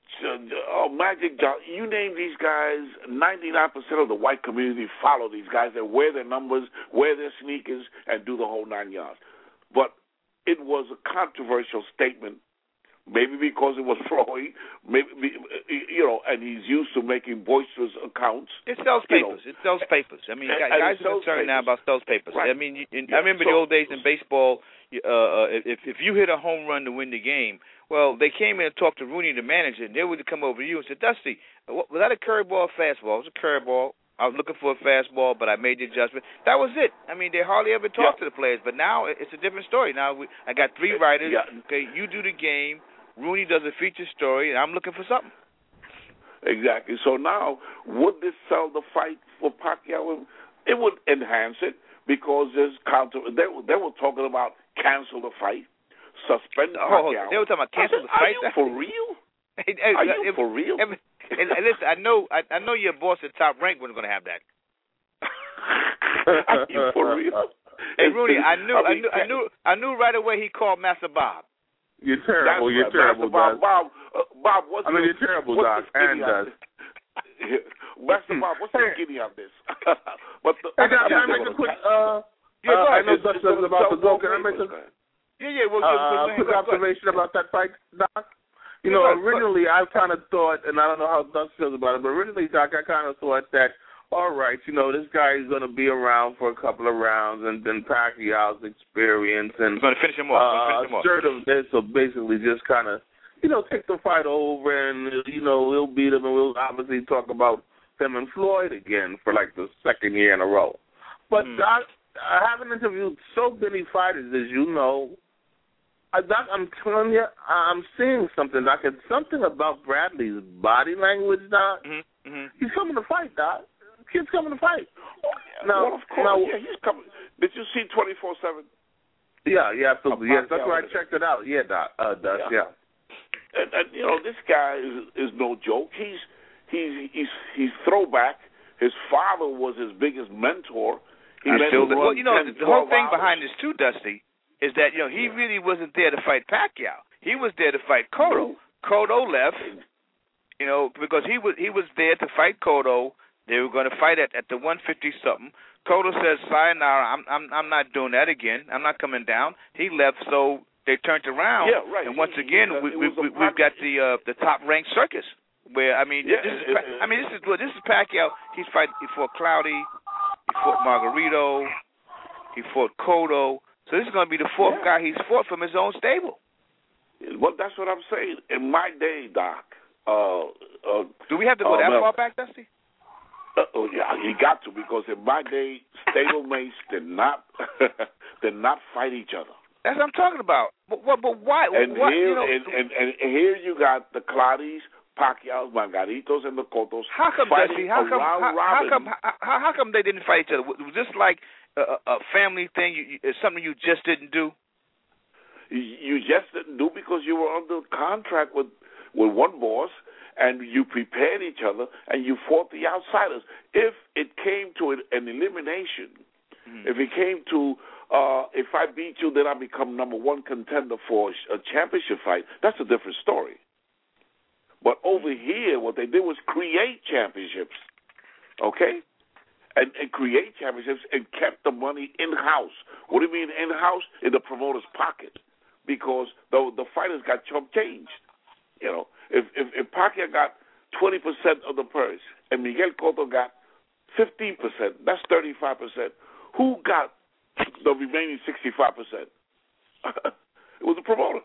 G: Oh, Magic Johnson, you name these guys, ninety-nine percent of the white community follow these guys. They wear their numbers, wear their sneakers, and do the whole nine yards. But it was a controversial statement, maybe because it was Floyd, maybe, you know, and he's used to making boisterous accounts.
D: It sells papers.
G: You know.
D: It sells papers. I mean,
G: and,
D: guys
G: and
D: are concerned
G: papers.
D: now about sells papers.
G: Right.
D: I mean, you,
G: yeah,
D: I remember
G: so,
D: the old days in baseball, uh, if, if you hit a home run to win the game, well, they came in and talked to Rooney, the manager, and they would come over to you and said, Dusty, was that a curveball or fastball? It was a curveball. I was looking for a fastball, but I made the adjustment. That was it. I mean, they hardly ever talk
G: yeah.
D: to the players, but now it's a different story. Now we, I got three writers.
G: Yeah.
D: Okay, you do the game. Rooney does a feature story, and I'm looking for something.
G: Exactly. So now, would this sell the fight for Pacquiao? It would enhance it because there's counter. They, they were talking about cancel the fight. Suspend
D: oh,
G: Pacquiao.
D: They were talking about cancel the
G: Are
D: fight.
G: Are you for real?
D: Hey, hey,
G: Are you
D: if,
G: for real?
D: If, and, and listen, I know, I, I know your boss at Top Rank wasn't going to have that.
G: Are you for real?
D: Hey, Rooney, I knew, I, mean, I knew, I knew, I knew right away. He called Master Bob.
J: You're terrible.
G: That's
J: you're
G: right,
J: terrible,
G: Master Bob. Bob, uh, Bob, what's
J: I mean,
G: the,
J: you're terrible,
G: Doc.
J: And does.
G: Master Bob, what's the skinny on this? but the,
J: hey, Doc, can I make a quick? Uh,
G: yeah,
J: uh, I know
G: it's,
J: Dutch
G: it's,
J: is about
G: it's,
J: to go. Can I make a?
D: Yeah, yeah. Well,
J: uh, quick observation about that fight, Doc. You know, originally I kind of thought, and I don't know how Dutch feels about it, but originally, Doc, I kind of thought that, all right, you know, this guy is going to be around for a couple of rounds, and then Pacquiao's experience and
D: going to finish him off.
J: Uh,
D: finish him off.
J: Assertiveness, so basically just kind of, you know, take the fight over, and you know, we'll beat him, and we'll obviously talk about him and Floyd again for like the second year in a row. But
D: mm.
J: Doc, I haven't interviewed so many fighters, as you know. I, Doc, I'm telling you, I'm seeing something, Doc. It's something about Bradley's body language, Doc.
D: Mm-hmm. Mm-hmm.
J: He's coming to fight, Doc. Kid's coming to fight.
G: Oh, yeah.
J: Now,
G: well, of course,
J: now,
G: yeah, he's coming. Did you see twenty-four seven?
J: Yeah, yeah, absolutely. Yes, that's where I checked it out. Yeah, Doc. Uh, Doc, yeah.
G: yeah. And, and, you know, this guy is, is no joke. He's, he's, he's, he's throwback. His father was his biggest mentor. He
D: I
G: let
D: feel
G: him
D: that,
G: run
D: well, you know,
G: ten,
D: the whole thing
G: hours.
D: behind this, too, Dusty, is that, you know, he really wasn't there to fight Pacquiao. He was there to fight Cotto. Cotto left, you know, because he was he was there to fight Cotto. They were going to fight at, at the one fifty something. Cotto says, "Sayonara, I'm I'm I'm not doing that again. I'm not coming down." He left, so they turned around.
G: Yeah, right.
D: And once
G: he,
D: again,
G: he,
D: we, we, we we've got the uh, the top ranked circus. Where I mean,
G: yeah,
D: this is
G: it,
D: I mean, this is well, this is Pacquiao. He's fighting. He fought Cloudy. He fought Margarito. He fought Cotto. So this is going to be the fourth yeah. guy he's fought from his own stable.
G: Well, that's what I'm saying. In my day, Doc. Uh, uh,
D: Do we have to go
G: uh,
D: that
G: well,
D: far back, Dusty?
G: Uh, oh yeah, you got to, because in my day, stablemates did not did not fight each other.
D: That's what I'm talking about. But, but, but why?
G: And
D: what,
G: here,
D: you know,
G: and, and, and here you got the Claudis, Pacquiaos, Margaritos, and the Cottos.
D: How come, Dusty? How come? How, how come? How, how come they didn't fight each other? Was this like a, a family thing? You, you, something you just didn't do?
G: You just didn't do because you were under contract with with one boss, and you prepared each other, and you fought the outsiders. If it came to an, an elimination, mm-hmm. if it came to, uh, if I beat you, then I become number one contender for a championship fight, that's a different story. But over here, what they did was create championships, okay? And, and create championships and kept the money in-house. What do you mean in-house? In the promoter's pocket. Because the, the fighters got chump change. You know, if if, if Pacquiao got twenty percent of the purse and Miguel Cotto got fifteen percent, that's thirty-five percent. Who got the remaining sixty-five percent? It was the promoter.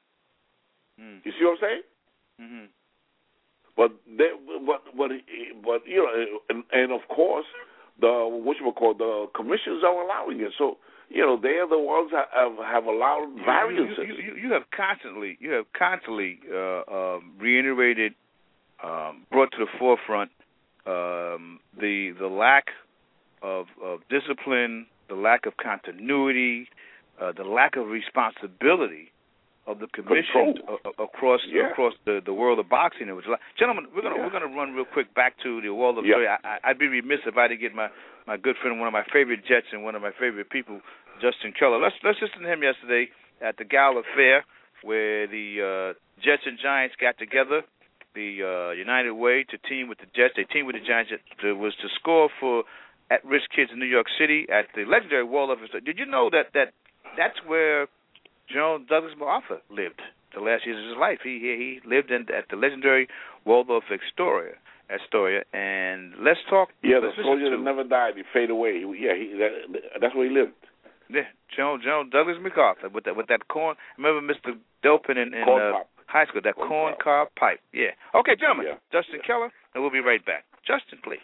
G: Mm. You see what I'm saying?
D: Mm-hmm.
G: But they, but but but you know, and, and of course, the what you call the commissions are allowing it. So you know, they are the ones that have, have allowed variances.
D: You, you, you, you have constantly, you have constantly uh, um, reiterated, um, brought to the forefront um, the the lack of, of discipline, the lack of continuity, uh, the lack of responsibility of the commission a, across
G: yeah.
D: across the, the world of boxing. It was, gentlemen, we're gonna yeah. we're gonna run real quick back to the world of
G: yeah.
D: story. I, I'd be remiss if I didn't get my, my good friend, one of my favorite Jets and one of my favorite people, Justin Keller. Let's let's listen to him yesterday at the Gala Fair, where the uh, Jets and Giants got together. The uh, United Way to team with the Jets. They teamed with the Giants. It was to score for at-risk kids in New York City at the legendary Waldorf. Did you know that, that that's where General Douglas MacArthur lived the last years of his life? He he, he lived in, at the legendary Waldorf Astoria. Astoria, and let's talk.
G: Yeah,
D: let's
G: the soldier that never died. He faded away. He, yeah, he, that, that's where he lived.
D: Yeah, General, General Douglas MacArthur with that with that corn. Remember Mister Delpin in, in uh, high school, that corn, corn cob pipe. Yeah. Okay, gentlemen, yeah. Justin yeah. Keller, and we'll be right back. Justin, please.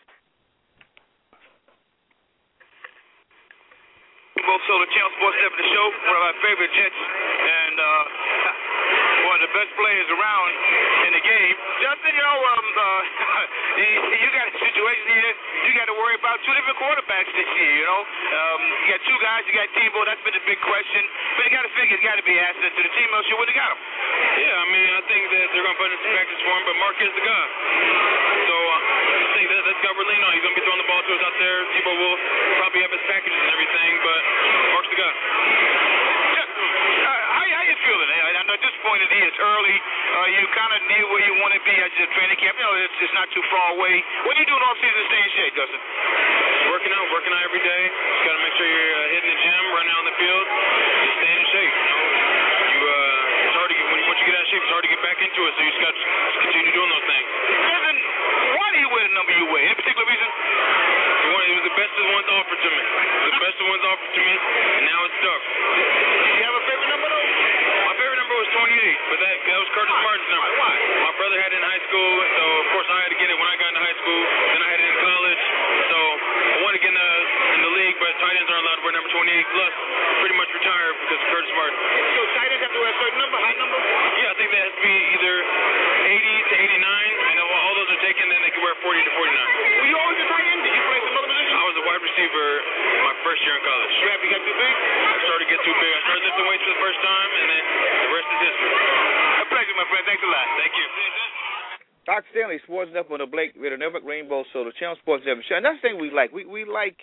H: Both Solar Channel Sports Step of the show, one of my favorite Jets, and uh, one of the best players around in the game. Justin, you know, um, uh, you, you got a situation here. You got to worry about two different quarterbacks this year. You know, um, you got two guys. You got Tebow. That's been the big question. But you got to figure it's got to be an asset to the team, else you wouldn't have got him.
K: Yeah, I mean, I think that they're going to put in some practice for him, but Mark is the guy. So uh, I think that, that's got we're leaning on. He's going to be throwing the ball to us out there. Tebow will probably have his packages and everything, but Mark's the guy.
H: Yeah. Uh, how, how you feeling? I, I know at this point of the year, it's early. Uh, you kind of knew where you want to be at your training camp. You know, it's just not too far away. What are you doing off season to stay in shape, Justin?
K: Working out, working out every day. Just got to make sure you're uh, hitting the gym, running out in the field, just staying in shape. You know, you uh, it's hard to get when you, once you get out of shape, it's hard to get back into it. So you just got to continue doing those things.
H: Justin, why do you wear the number you wear? Any particular reason?
K: It was the best of the ones offered to me. The best of the ones offered to me, and now it's stuck.
H: Do you have a favorite number, though?
K: My favorite number was twenty-eight, but that, that was Curtis
H: Why?
K: Martin's number.
H: Why?
K: My brother had it in high school, so of course I had to get it when I got into high school. Then I had it in college, so I wanted to get in the, in the league, but tight ends aren't allowed to wear number twenty-eight. Plus, pretty much retired because of Curtis Martin.
H: So tight ends have to wear a certain number, high number?
K: Yeah, I think that has to be either eighty to eighty-nine, and if all those are taken, then they can wear forty to forty-nine.
H: Were you always a tight end? Did you play some other position?
K: I was a wide receiver my first year in college.
H: You happy you got too big?
K: I started to get too big. I started lifting weights for the first time, and then the rest is history.
H: A pleasure, my friend. Thanks a lot.
K: Thank you.
D: Doc Stanley, Sports Network on the Blake Radio Network, Rainbow Soda Channel Sports Network Show. And that's the thing we like. We we like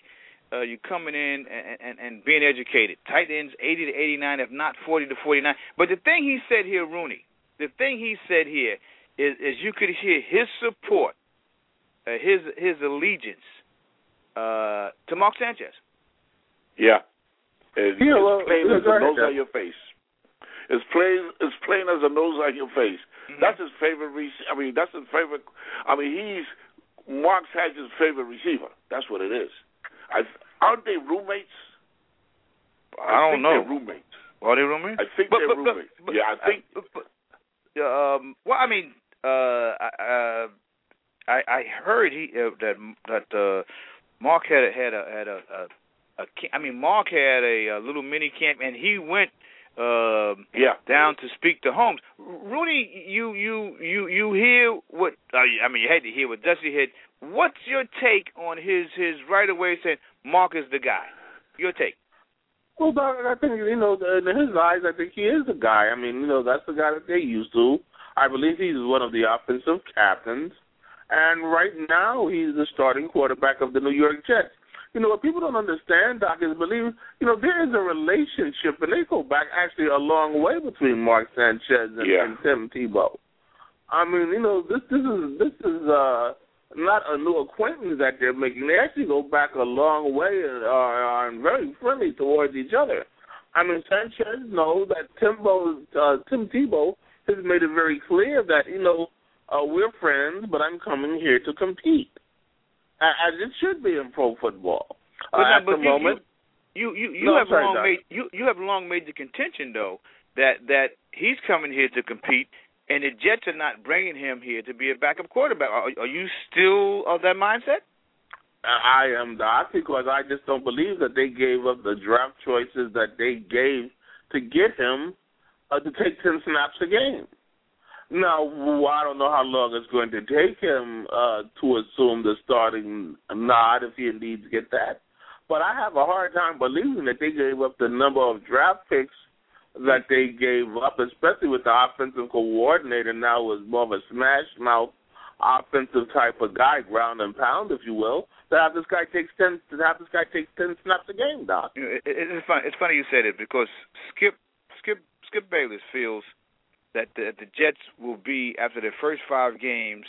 D: uh, you coming in and, and, and being educated. Tight ends eighty to eighty-nine, if not forty to forty-nine. But the thing he said here, Rooney, the thing he said here is, is you could hear his support, uh, his his allegiance uh, to Mark Sanchez.
G: Yeah. It's,
J: yeah, well,
G: it's plain
J: yeah,
G: as the nose
J: yeah.
G: on your face. It's plain, it's plain as the nose on your face. Mm-hmm. That's his favorite. Rec- I mean, that's his favorite. I mean, he's Mark Sanchez's favorite receiver. That's what it is. I, aren't they roommates? I,
D: I don't
G: think
D: know.
G: They're roommates.
D: Are they roommates?
G: I think
D: but,
G: they're
D: but,
G: roommates.
D: But,
G: yeah, I think.
D: Uh, but, um, well, I mean, uh, uh, I, I heard he uh, that that uh, Mark had a, had a had a, a, a I mean, Mark had a, a little mini camp, and he went uh,
G: yeah.
D: down to speak to Holmes. Rooney, you you you you hear what? Uh, I mean, you had to hear what Dusty had. What's your take on his his right away saying Mark is the guy? Your take?
J: Well, Doc, I think, you know, in his eyes, I think he is the guy. I mean, you know, that's the guy that they're used to. I believe he's one of the offensive captains. And right now, he's the starting quarterback of the New York Jets. You know, what people don't understand, Doc, is believe, you know, there is a relationship, and they go back actually a long way between Mark Sanchez and,
G: yeah.
J: and Tim Tebow. I mean, you know, this this is this is uh, not a new acquaintance that they're making. They actually go back a long way and are, are very friendly towards each other. I mean, Sanchez knows that Timbo, uh, Tim Tebow has made it very clear that, you know, uh, we're friends, but I'm coming here to compete, as it should be in pro football. Uh,
D: but now,
J: at
D: but
J: the
D: you,
J: moment,
D: you you you, you
J: no,
D: have
J: sorry,
D: long
J: Doc.
D: made you you have long made the contention though that that he's coming here to compete. And the Jets are not bringing him here to be a backup quarterback. Are, are you still of that mindset?
J: I am, Doc, because I just don't believe that they gave up the draft choices that they gave to get him uh, to take ten snaps a game. Now, I don't know how long it's going to take him uh, to assume the starting nod if he needs to get that. But I have a hard time believing that they gave up the number of draft picks that they gave up, especially with the offensive coordinator now was more of a smash-mouth offensive type of guy, ground and pound, if you will, to have this guy takes ten to have this guy take ten snaps a game, Doc.
D: It, it, it's funny. It's funny you said it because Skip Skip Skip Bayless feels that the, the Jets will be after their first five games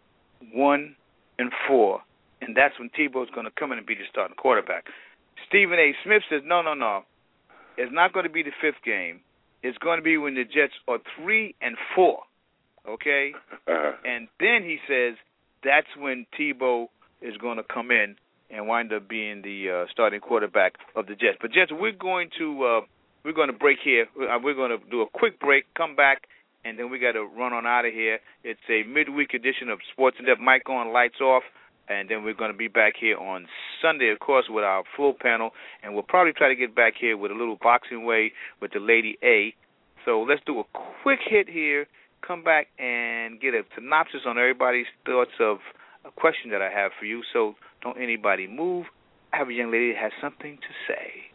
D: one and four, and that's when Tebow's going to come in and be the starting quarterback. Stephen A. Smith says no, no, no. It's not going to be the fifth game. It's going to be when the Jets are three and four, okay?
G: Uh-huh.
D: And then he says that's when Tebow is going to come in and wind up being the uh, starting quarterback of the Jets. But Jets, we're going to uh, we're going to break here. We're going to do a quick break, come back, and then we got to run on out of here. It's a midweek edition of Sports in Depth. Mic on, lights off. And then we're going to be back here on Sunday, of course, with our full panel. And we'll probably try to get back here with a little boxing way with the Lady A. So let's do a quick hit here, come back and get a synopsis on everybody's thoughts of a question that I have for you. So don't anybody move. I have a young lady that has something to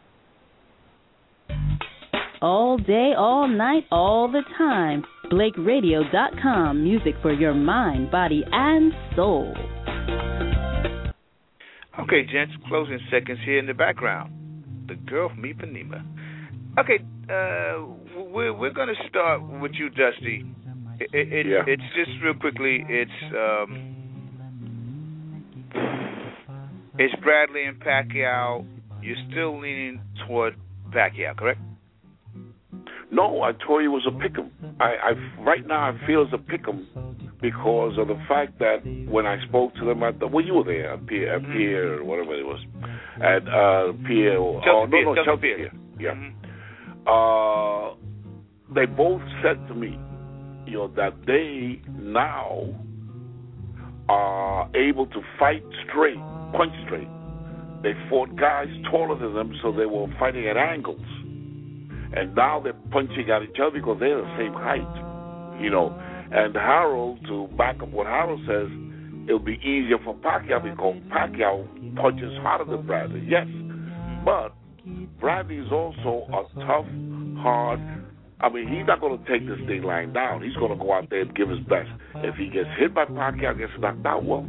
D: say.
F: All day, all night, all the time. Blake Radio dot com. Music for your mind, body, and soul.
D: Okay, gents, closing seconds here in the background. The girl from Ipanema. Okay, uh, we're, we're going to start with you, Dusty. It, it,
G: yeah.
D: It's just real quickly, it's um, it's Bradley and Pacquiao. You're still leaning toward Pacquiao, correct?
G: No, I told you it was a pick'em. I, I right now I feel it's a pick'em because of the fact that when I spoke to them at the well, you were there, Pierre, mm-hmm. Pierre, or whatever it was, at uh, Pierre.
D: Chelsea
G: oh, no,
D: Pierre,
G: no,
D: Chelsea
G: Chelsea
D: Pierre.
G: Pierre. Yeah.
D: Mm-hmm.
G: Uh, they both said to me, you know, that they now are able to fight straight, punch straight. They fought guys taller than them, so they were fighting at angles. And now they're punching at each other because they're the same height, you know. And Harold, to back up what Harold says, it'll be easier for Pacquiao because Pacquiao punches harder than Bradley. Yes, but Bradley is also a tough, hard. I mean, he's not going to take this thing lying down. He's going to go out there and give his best. If he gets hit by Pacquiao, gets knocked out, well,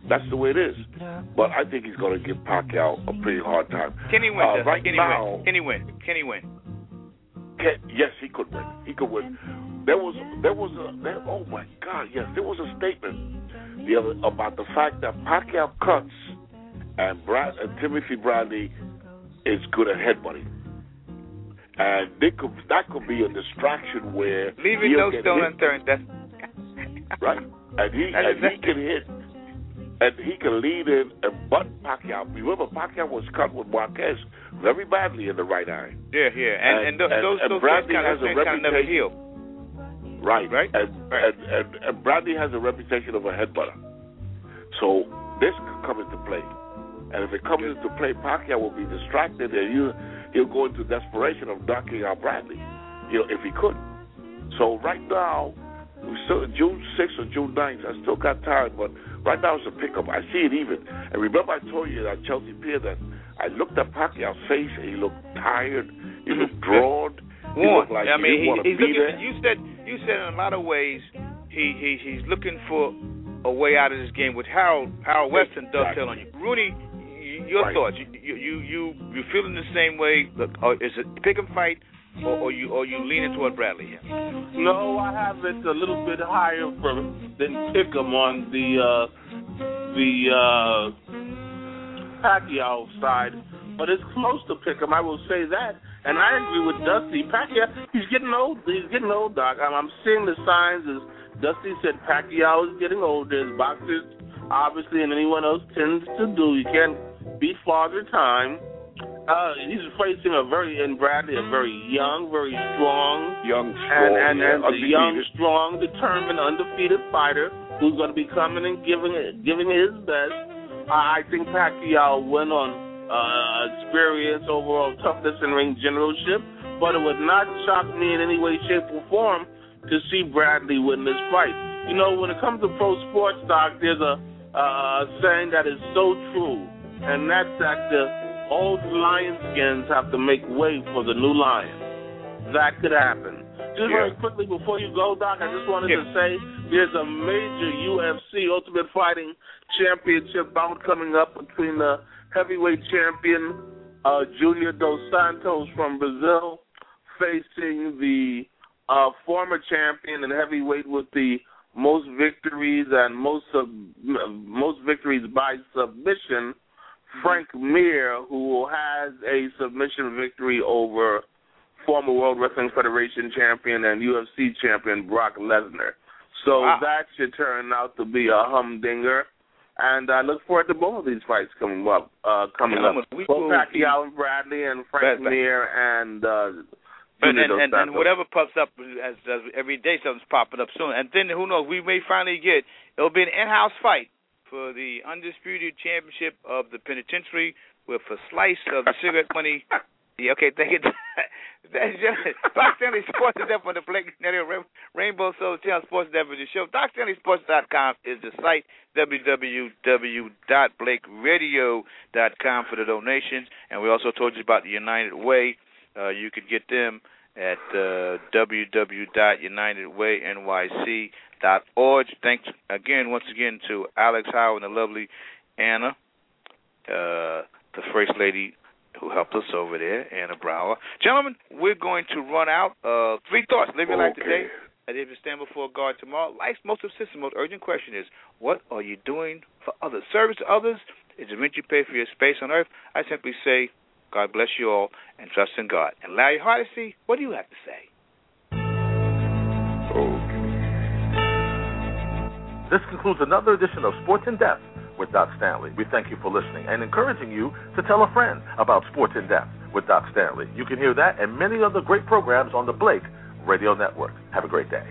G: That's the way it is. But I think he's going to give Pacquiao a pretty hard time.
D: Can he win?
G: Uh, right
D: can he
G: now,
D: win? Can he win? Can he win?
G: Can, yes, he could win. He could win. There was, there was a, there, oh my God, yes, there was a statement the other about the fact that Pacquiao cuts and Brad and Timothy Bradley is good at headbutting, and they could, that could be a distraction where
D: leaving no stone unturned. That's
G: right, and he
D: That's
G: and
D: exactly.
G: he can hit, and he can lead in and butt Pacquiao. Remember, Pacquiao was cut with Marquez very badly in the right eye.
D: Yeah, yeah, and and, and, th-
G: and
D: those
G: and
D: those
G: Bradley
D: kind
G: has
D: of
G: a
D: kind of never
G: reputation.
D: heal.
G: Right,
D: right,
G: and,
D: right.
G: And, and and Bradley has a reputation of a headbutter, so this could come into play. And if it comes into play, Pacquiao will be distracted, and you he'll go into desperation of knocking out Bradley, you know, if he could. So right now, we still June sixth or June ninth. I still got time, but right now it's a pickup. I see it even. And remember, I told you at Chelsea Pier that I looked at Pacquiao's face, and he looked tired. He looked drawn. He looked like
D: I
G: he
D: mean,
G: didn't want to
D: he's
G: be
D: looking.
G: there.
D: You said you said in a lot of ways he, he he's looking for a way out of this game, which Harold Harold Weston does tell on you. Rooney, your
G: right.
D: thoughts? You you you you, you feeling the same way? Look, or is it pick and fight, or, or you or you leaning toward Bradley here?
J: No, I have it a little bit higher for than Pick'em on the uh, the uh, Pacquiao side, but it's close to Pick'em. I will say that. And I agree with Dusty. Pacquiao, he's getting old. He's getting old, Doc. I'm, I'm seeing the signs. As Dusty said, Pacquiao is getting older. As boxers, obviously, and anyone else tends to do. You can't beat Father Time. Uh, he's facing a very, and Bradley, a very young, very strong,
G: young, strong,
J: and, and,
G: yeah,
J: and a young, strong, determined, undefeated fighter who's going to be coming and giving it, giving his best. I think Pacquiao went on. Uh, experience, overall toughness, and ring generalship, but it would not shock me in any way, shape, or form to see Bradley win this fight. You know, when it comes to pro sports, Doc, there's a uh, saying that is so true, and that's that the old lion skins have to make way for the new lion. That could happen. Just
G: yeah.
J: very quickly before you go, Doc, I just wanted
D: yeah.
J: to say there's a major U F C Ultimate Fighting Championship bout coming up between the heavyweight champion uh, Junior Dos Santos from Brazil facing the uh, former champion and heavyweight with the most victories and most sub- most victories by submission, Frank Mir, who has a submission victory over former World Wrestling Federation champion and U F C champion Brock Lesnar. So
D: wow.
J: that should turn out to be a humdinger. And I look forward to both of these fights coming up. Uh, coming
D: yeah,
J: up, both Pacquiao and Bradley, and Frank Mir and uh,
D: and, and, and, and whatever pops up as, as every day, something's popping up soon. And then who knows? We may finally get. It'll be an in-house fight for the undisputed championship of the penitentiary with a slice of the cigarette money. Yeah, okay, thank you. That's just Doc Stanley Sports is there for the Blake Rainbow Soul Channel Sports Television Show. Doc Stanley Sports dot com is the site. w w w dot blake radio dot com for the donations. And we also told you about the United Way. Uh, you could get them at uh, w w w dot united way n y c dot org. Thanks again, once again, to Alex Howe and the lovely Anna, uh, the First Lady who helped us over there, Anna Brower. Gentlemen, we're going to run out. Uh, three thoughts. Live your
G: okay.
D: life today. I did stand before God tomorrow. Life's most consistent, most urgent question is, what are you doing for others? Service to others is the rent you pay for your space on earth. I simply say, God bless you all, and trust in God. And Larry Hardesty, what do you have to say?
G: Okay.
C: This concludes another edition of Sports in Depth with Doc Stanley. We thank you for listening and encouraging you to tell a friend about Sports in Depth with Doc Stanley. You can hear that and many other great programs on the Blake Radio Network. Have a great day.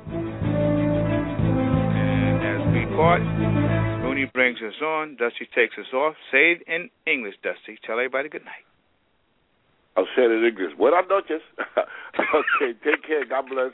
D: And as we part, Rooney brings us on. Dusty takes us off. Say it in English, Dusty. Tell everybody good night.
G: I'll say it in English. Buenas noches. Okay, take care. God bless.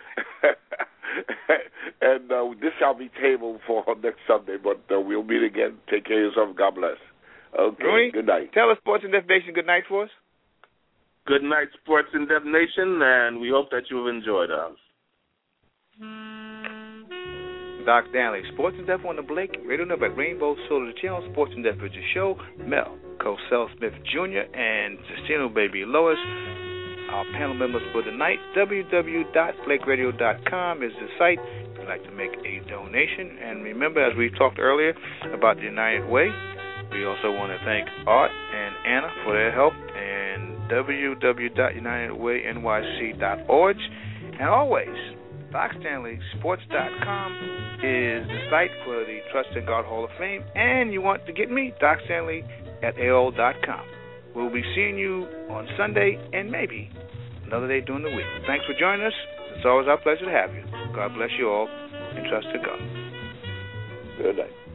G: And uh, this shall be tabled for next Sunday, but uh, we'll meet again. Take care of yourself. God bless. Okay,
D: Rooney,
G: good night.
D: Tell us, Sports in Depth Nation, good night for us.
J: Good night, Sports in Depth Nation, and we hope that you've enjoyed us.
D: Doc Stanley, Sports in Depth on the Blake Radio Network, Rainbow Solar Channel, Sports in Depth with your show, Mel Cosell Smith Junior and Justino Baby Lois. Our panel members for tonight, w w w dot blake radio dot com is the site if you'd like to make a donation. And remember, as we talked earlier about the United Way, we also want to thank Art and Anna for their help, and w w w dot united way n y c dot org. And always, Doc Stanley Sports dot com is the site for the Trust in God Hall of Fame. And you want to get me, Doc Stanley at A O L dot com. We'll be seeing you on Sunday and maybe another day during the week. Thanks for joining us. It's always our pleasure to have you. God bless you all, and trust in God.
G: Good night.